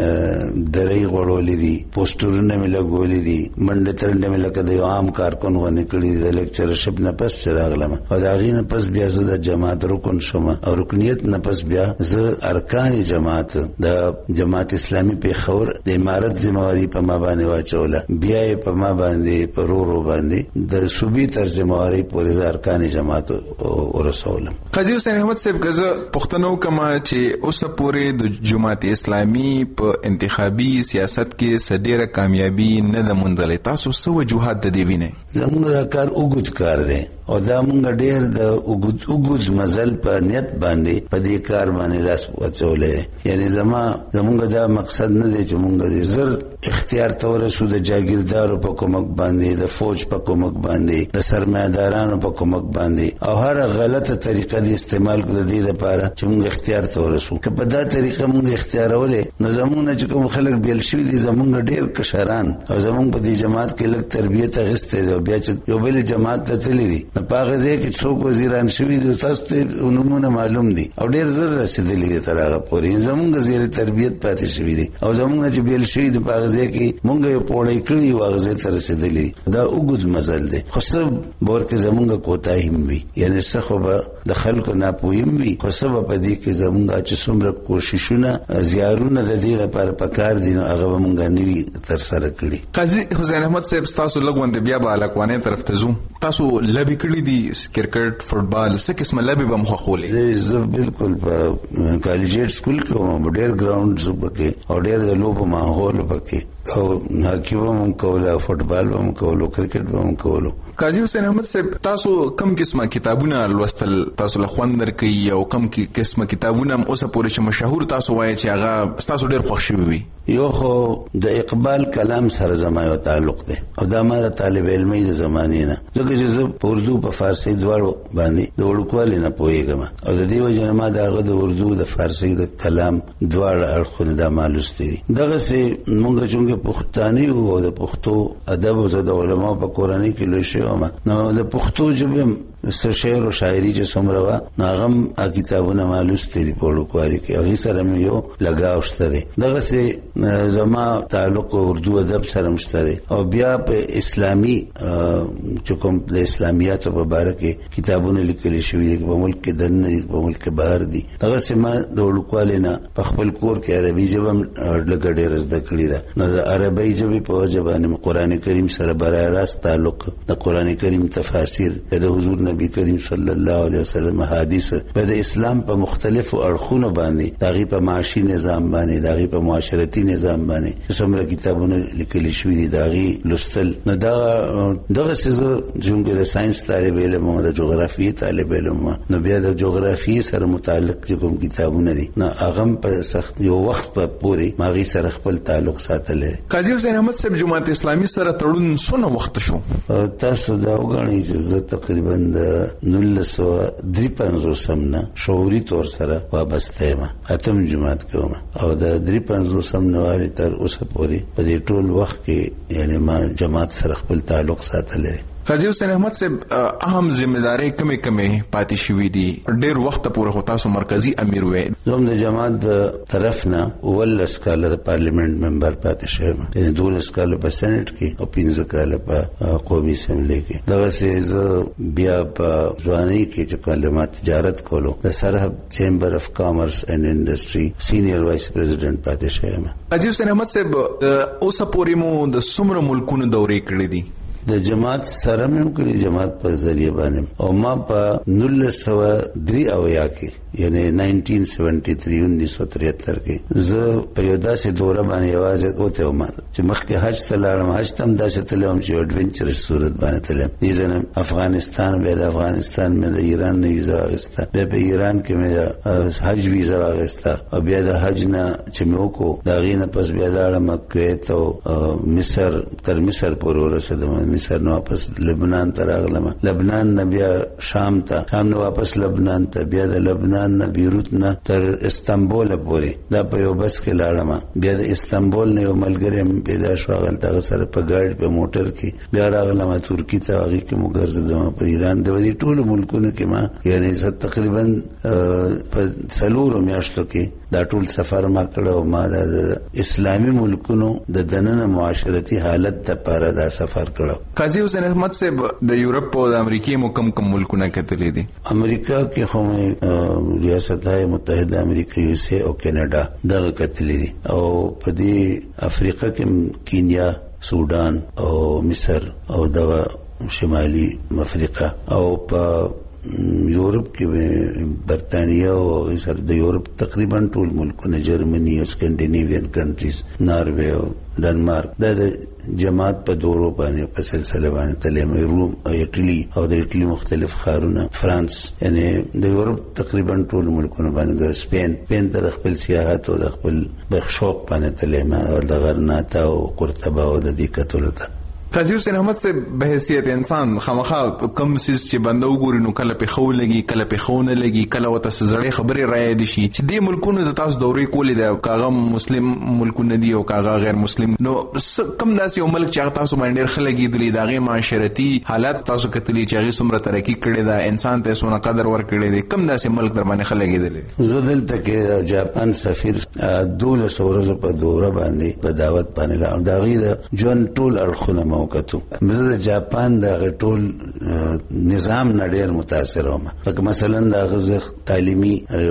کې درې غړولې دي پوسټرونه مې لګولې دي منډه ترنده مې لکه د عام کارکون غونې کړې د لیکچرشپ نه پس چراغلم او دا غي نه پس بیا زه د جماعت رکن شوم او رکنیت نه پس بیا زه ارکان جماعت د جماعت اسلامي په خور د امارت ذمہواری په ما باندې واچوله بیا په ما باندې پرورو باندې د صوبې تر ذمہواری پورې ارکان جماعت او رسولم. قاضي حسین احمد صاحب غزه پښتنو کما چې اوس پورې د جماعت اسلامي په انتخابي سیاست کې سډيره کامیابی نه ده موندلې تاسو څه وجوهات د دی وینئ؟ زموږ دا کار وګد کار دی او دا مونږ ډېر د وګد وګد مزل په نیت باندې په دې کار باندې لاس واچولې یعنی زما زموږ دا مقصد نه دی چې مونږ د زر اختیار تور سو د جاگیردارو په کومک باندې د فوج په کومک باندې د سرمایدارانو په کومک باندې او هر غلطه طریقه د استعمال کړو د دې لپاره چې مونږ اختیار تور سو که په دا طریقه مونږ اختیارولې نو زموږ نه چې کوم خلک بیل شوي دي زموږ ډېر کشران او زموږ په دې جماعت کې لږ تربیت اخیستې ده بیا چې یو بل جماعت ته تللی دي نو په هغه ځای کې څوک وزیران شوي دي تاسو ته نومونه معلوم دي او ډېر زر رسېدلي دي تر هغه پورې زموږ زیر تربیت پاتې شوي دي او زموږ چې بیل شوي دي په هغه ځای کې مونږ یو پوړی کړی او هغه ځای ته رسېدلي دا وګد مزل دی خو سب بور کې زموږ کوتاهي وي یعنی څه خو به د خلکو ناپوهي وي خو سب په دې کې زموږ چې څومره کوششونه زیارونه د دې لپاره پکار دي نو هغه مونږ نوي تر سره کړی. قاضي حسین احمد صاحب تاسو لګوند بیا به الکوانه طرف ته زو تاسو لبي کړی دي کرکټ فوتبال څه قسمه لبي به مخ خولې زه بالکل په کالجیټ سکول کې وم ډېر ګراوند زوبکه او ډېر د لوب ماحول پکې او هاکی هم کوله فوتبال هم کوله کرکټ هم کوله. قاضي حسین احمد صاحب تاسو کم قسمه کتابونه لوستل تاسو له خوندر کوي او کم قسمه کتابونه اوسه پورې چې مشهور تاسو وایي چې هغه تاسو ډېر خوښ شوی وي؟ یو خو د اقبال کلام سره زما یو تعلق دی او دا ما طالب علمي د زمانې نه ځکه چې زه په اردو په فارسی دواړو باندې د وړوکوالي نه پوهېږم او د دې وجه نه ما د هغه د اردو د فارسی د کلام دواړه اړخونه دا ما لوستي دي. دغسې مونږ چونکې پښتانه یو او د پښتو ادب او د علماو په کورنۍ کې لوی شوی وم نو د پښتو ژبې څه شعر او شاعري چې څومره وه نو هغه کتابونه ما لوستي دي په وړوکوالي کې هغې سره مې یو لګاو شته دی. دغسې زما تعلق اردو ادب سره مشته دی او بیا په اسلامي چې کوم د اسلامیاتو په باره کې کتابونه لیکل شوي دي په ملک کې دننه دي په ملک کې بهر دي. دغسې ما د وړوکوالي نه په خپل کور کې عربي ژبه هم لږه ډېره زده کړې ده نو د عربۍ ژبې په وجه باندې قرآن کریم سره برای راست تعلق د قرآن کریم تفاسیر د حضور نبی کریم صلی الله علیه وسلم حدیث په د اسلام په مختلفو اړخونو باندې دغه په معاشي نظام باندې دغه په معاشرتي نظام باندې څومره کتابونه لیکل شوي دي دغه لوستل نه دا دغه څه چې د ساينس طالب علم او د جغرافیې طالب علم نو بیا د جغرافیې سره متعلق کوم کتابونه دي نه هغه په سخت یو وخت په پوري ماغي سره خپل تعلق ساتل. قاضي حسین احمد صاحب جماعت اسلامي سره تړون څونه وخت شو؟ تاسو دا وګڼئ چې زه تقریبا د نولس سوه درې پنځوسم نه شعوري طور سره وابسته یم، اتم جماعت کې وم او د درې پنځوسم نه تر اوسه پورې په دې ټول وخت کې یعنی ما جماعت سره خپل تعلق ساتلی. قاضي حسین احمد صاحب اهم ذمہداري کمی کمی پاتې شوې دي، ډېر وخت پورې هو تاسو مرکزی امیر وې. زموږ د جماعت د طرف نه ولس کاله د پارلیمنت ممبر پاتې شوم، یعنی دولس کاله په سېنات کې او پنځه کاله په قومي اسمبلی کې. دغه څه بیا په ځواني کې چې کلمه تجارت کولو د سرحد چیمبر اف کامرس اینڈ انډستری سینیئر وایس پریزیډنټ پاتې شوم. قاضي حسین احمد صاحب اوسه پورې مو د څومره ملکونو دورې کړې دي؟ د جماعت سره مې وکړي جماعت په ذریعہ باندې او ما په نولس سوه درې اویا کې یعنی نائنٹین سیونٹی تھری انیس سو تریہتر کې زه په یو داسې دوره باندې یوازې اوته وم چې مخکې حج ته لاړم، حج ته هم داسې تلم چې ایڈونچرس صورت باندې تلم. دې ځنه افغانستان بیا د افغانستان مې د ایران نه ویزا واخیسته، بیا په ایران کې مې د حج ویزا واخیسته او بیا د حج نه چې مې وکړو د هغې نه پس بیا لاړم کویت او مصر، تر مصر پورې ورسېدم، مصر نه واپس لبنان ته راغلم، لبنان نه بیا شام ته، شام نه واپس لبنان ته، بیا د لبنان نه بیروت نه تر استانبول پورې دا په یو بس کې لاړم. بیا د استانبول نه یو ملګری پیدا شو، هغه سره په ګاډي په موټر کې بیا راغلم ترکی ته، هغه کې مو ګرځېدم په ایران. د دې ټولو ملکونو کې ما یعنی تقریبا په څلورو میاشتو کې دا ټول سفر ما کړو. ما د اسلامي ملکونو د دننه معاشرتي حالت لپاره دا سفر کړو. قاضي حسین احمد صاحب د یورپ او د امریکای مو کم کم ملکونه کتلې دي؟ امریکا کې خو ریاستهای متحده امریکا یو اس او کینیډا دغه کتلې دي او په دې افریقا کې کینیا، سودان او مصر او دغه شمالي افریقا او په یورپ کې برتانیا او غیر د یورپ تقریبا ټول ملکونه، جرمني او سکینډینیوین کنټریز، ناروے او ډنمارک د جماعت په دورو باندې په سلسله باندې تلم، روم او ایټلی او د ایټلی مختلف ښارونه، فرانس، یعنی د یورپ تقریبا ټول ملکونه باندې، سپین سپین ته خپل سیاحت او خپل بخښوق باندې تلم او د غرناطه او قرطبه او د دې کتلو ته. قاضي حسین احمد صاحب به حیثیت انسان خامخا کم سیس چې بنده وګوري نو کله په خو لګي کله په خو نه لګي، کله وته سزړې خبرې راي دي شي چې د ملکونو د تاسو دورې کولې ده، کاغه مسلم ملکونه دي او کاغه غیر مسلم، نو کم داسې یو ملک چې تاسو باندې خلګي دي دغه معاشرتي حالات تاسو کتلی چې هغه څومره ترقی کړې ده، انسان ته څونه قدر ور کړې دي، کم داسې ملک در باندې خلګي دي؟ زدل تک جاپان سفیر دولس ورځې په دوره باندې په دعوت باندې لا دغه جون ټول اړخونه موقتو. د جاپان د ټول نظام نړیر متاثر وم، لکه مثلا د غزخ تعلیمي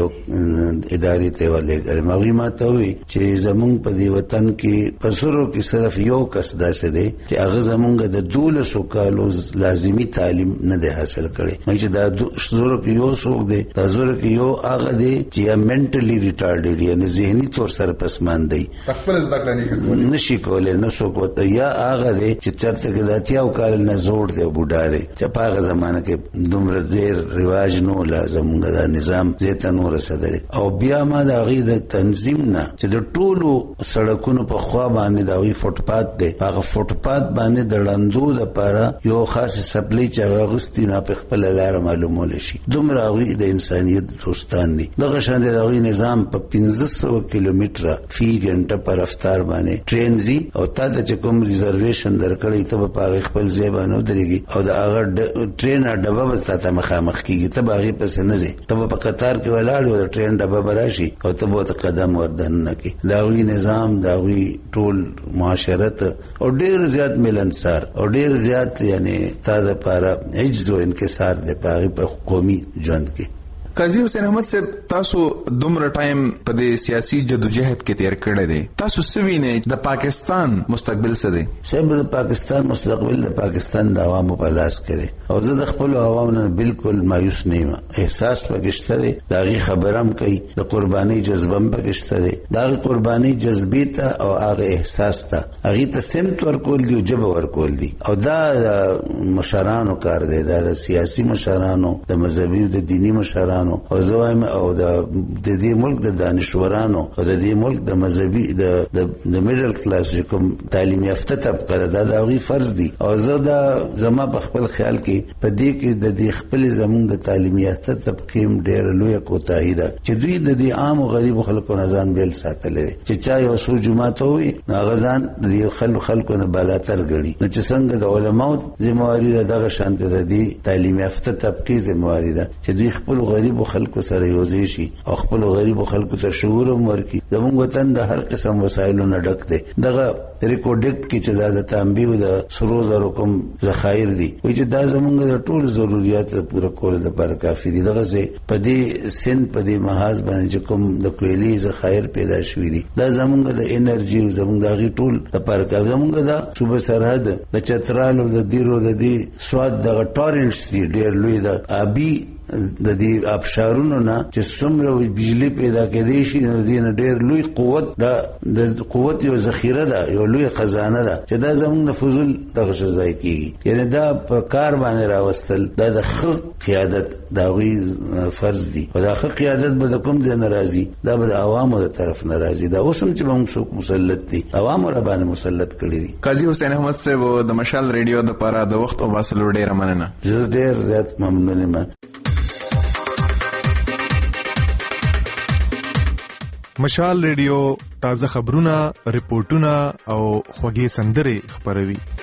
ادارې ته ولې مغوی ماته وي چې زمونږ په دی وطن کې پسورو کې صرف یو کس داسې دی چې هغه زمونږ د دولسو کالو لازمی تعلیم نه دی حاصل کړي، مې چې دا زورو کې یو څوک دی، دا زورو کې یو هغه دی چې منټلی ریټارډډ یعنی ذهني طور سره پسماند دی، خپل زده کړې نشي کولای، نو څوک وته یا هغه دی چې چرته د اتیاو کال نه زوړ دی بوډا دی چې په هغه زمانه کې دومره ډیر رواج نو لازم دا نظام زیته نور رسیدلی. او بیا ما د هغې د تنظیم نه چې د ټولو سړکونو په خوا باندې د هغوی فوټپات دی، هغه فوټپات باندې د ړندو دپاره یو خاص سپلی چې هغه اغوستي نو په خپله لاره معلومولی شي، دومره هغوی د انسانیت دوستان دي. دغه شان د هغوی نظام په پنځه سوه کیلومتره فی ګنټه په رفتار باندې ټرین ځي او تا ته چې کوم ریزرویشن درکړی ته په هغه خپل ځای باندې ودرېږي او د هغه ټرین ډبه به ستا ته مخامخ کېږي، ته به هغې پسې نه ځې، ته به په قطار کې ولاړ او د ټرین ډبه به راشي او ته به ورته قدم وردننه کړې. د هغوی نظام، د هغوی ټول معاشرت او ډېر زیات ملنسار او ډېر زیات یعنی تا دپاره عجز او انکسار دی په هغې په قومي ژوند کې. قاضي حسین احمد صاحب تاسو دومره ټایم په دې سیاسي جدوجہد کې تیر کړی دی، تاسو سوینه د پاکستان مستقبل څه دی؟ صاحب د پاکستان مستقبل د پاکستان د عوامو په لاس کې دی او زه د خپل عوامو نه بالکل مایوس نه یم. احساس پکشته دی، داغي خبرم کوي، د قرباني جذبه هم پکشته دی، داغي قرباني جذبې ته او هغه احساس ته هغه ته سمت ورکول دی او جبه ورکول دی او دا مشرانو کار دی، دا د سیاسي مشرانو، د مذهبي او د دینی مشرانو او زوایم او د دې ملک د دانشورانو او د دې ملک د مذهبي د د میډل کلاس کوم تعلیم یافته طبقه دا د هغه فرض دی او زه دا زما په خپل خیال کې په دې کې د دې خپل زمون د تعلیم یافته طبقه ډېر لوی کوتاهی ده چې دوی د دې عام او غریب خلکو نه ځان بیل ساتلې چې چا یو سو جمعه وي غزان د خلکو خلکو نه بالاتر غړي نو چې څنګه د علماو ذمہواری ده دغه شانته د دې تعلیم یافته طبقه ذمہواری ده چې دوی خپل غریب خلکو سره یوځای شي او خپل غریب خلکو ته شعور ورکړي. زموږ وطن د هر قسم وسایلو نه ډک دی، دغه ریکورډک کې چې د تانبیه او د سرو زرو کوم ذخایر دي وایي چې دا زموږ د ټول ضرورت پوره کول لپاره کافي دي. دغه سه په دې سن په دې محاذ باندې کوم د کویلي ذخایر پیدا شوي دي دا زموږ د انرژي او زموږ د غي ټول لپاره کافي. زموږ د صوبه سرحد د چترال او د دیرو د دې سواد د ټورنټس دي ډېر لوی د ابي د دې ابشارونو نه چې څومره بجلی پیدا کېدې شي نو دې نه ډېر لوی قوت د قوت یو ذخیره ده، یو لوی خزانه ده چې دا زموږ د فضول دغه شزای کیږي. یعنی دا په کار باندې راوستل دا د ښه قیادت دا وی فرض دي او دا ښه قیادت به د کوم ځای ناراضي دا به د عوامو د طرف ناراضي دا اوسم چې موږ څوک مسلط دي عوامو را باندې مسلط کړي دي. قاضي حسین احمد صاحب د مشال ریډیو د پاره د وخت او واصل ډېر مننه. زه ډېر زیات ممنون یم. مشال ریډیو تازه خبرونه، ریپورتونه او خوږې سندرې خبروي.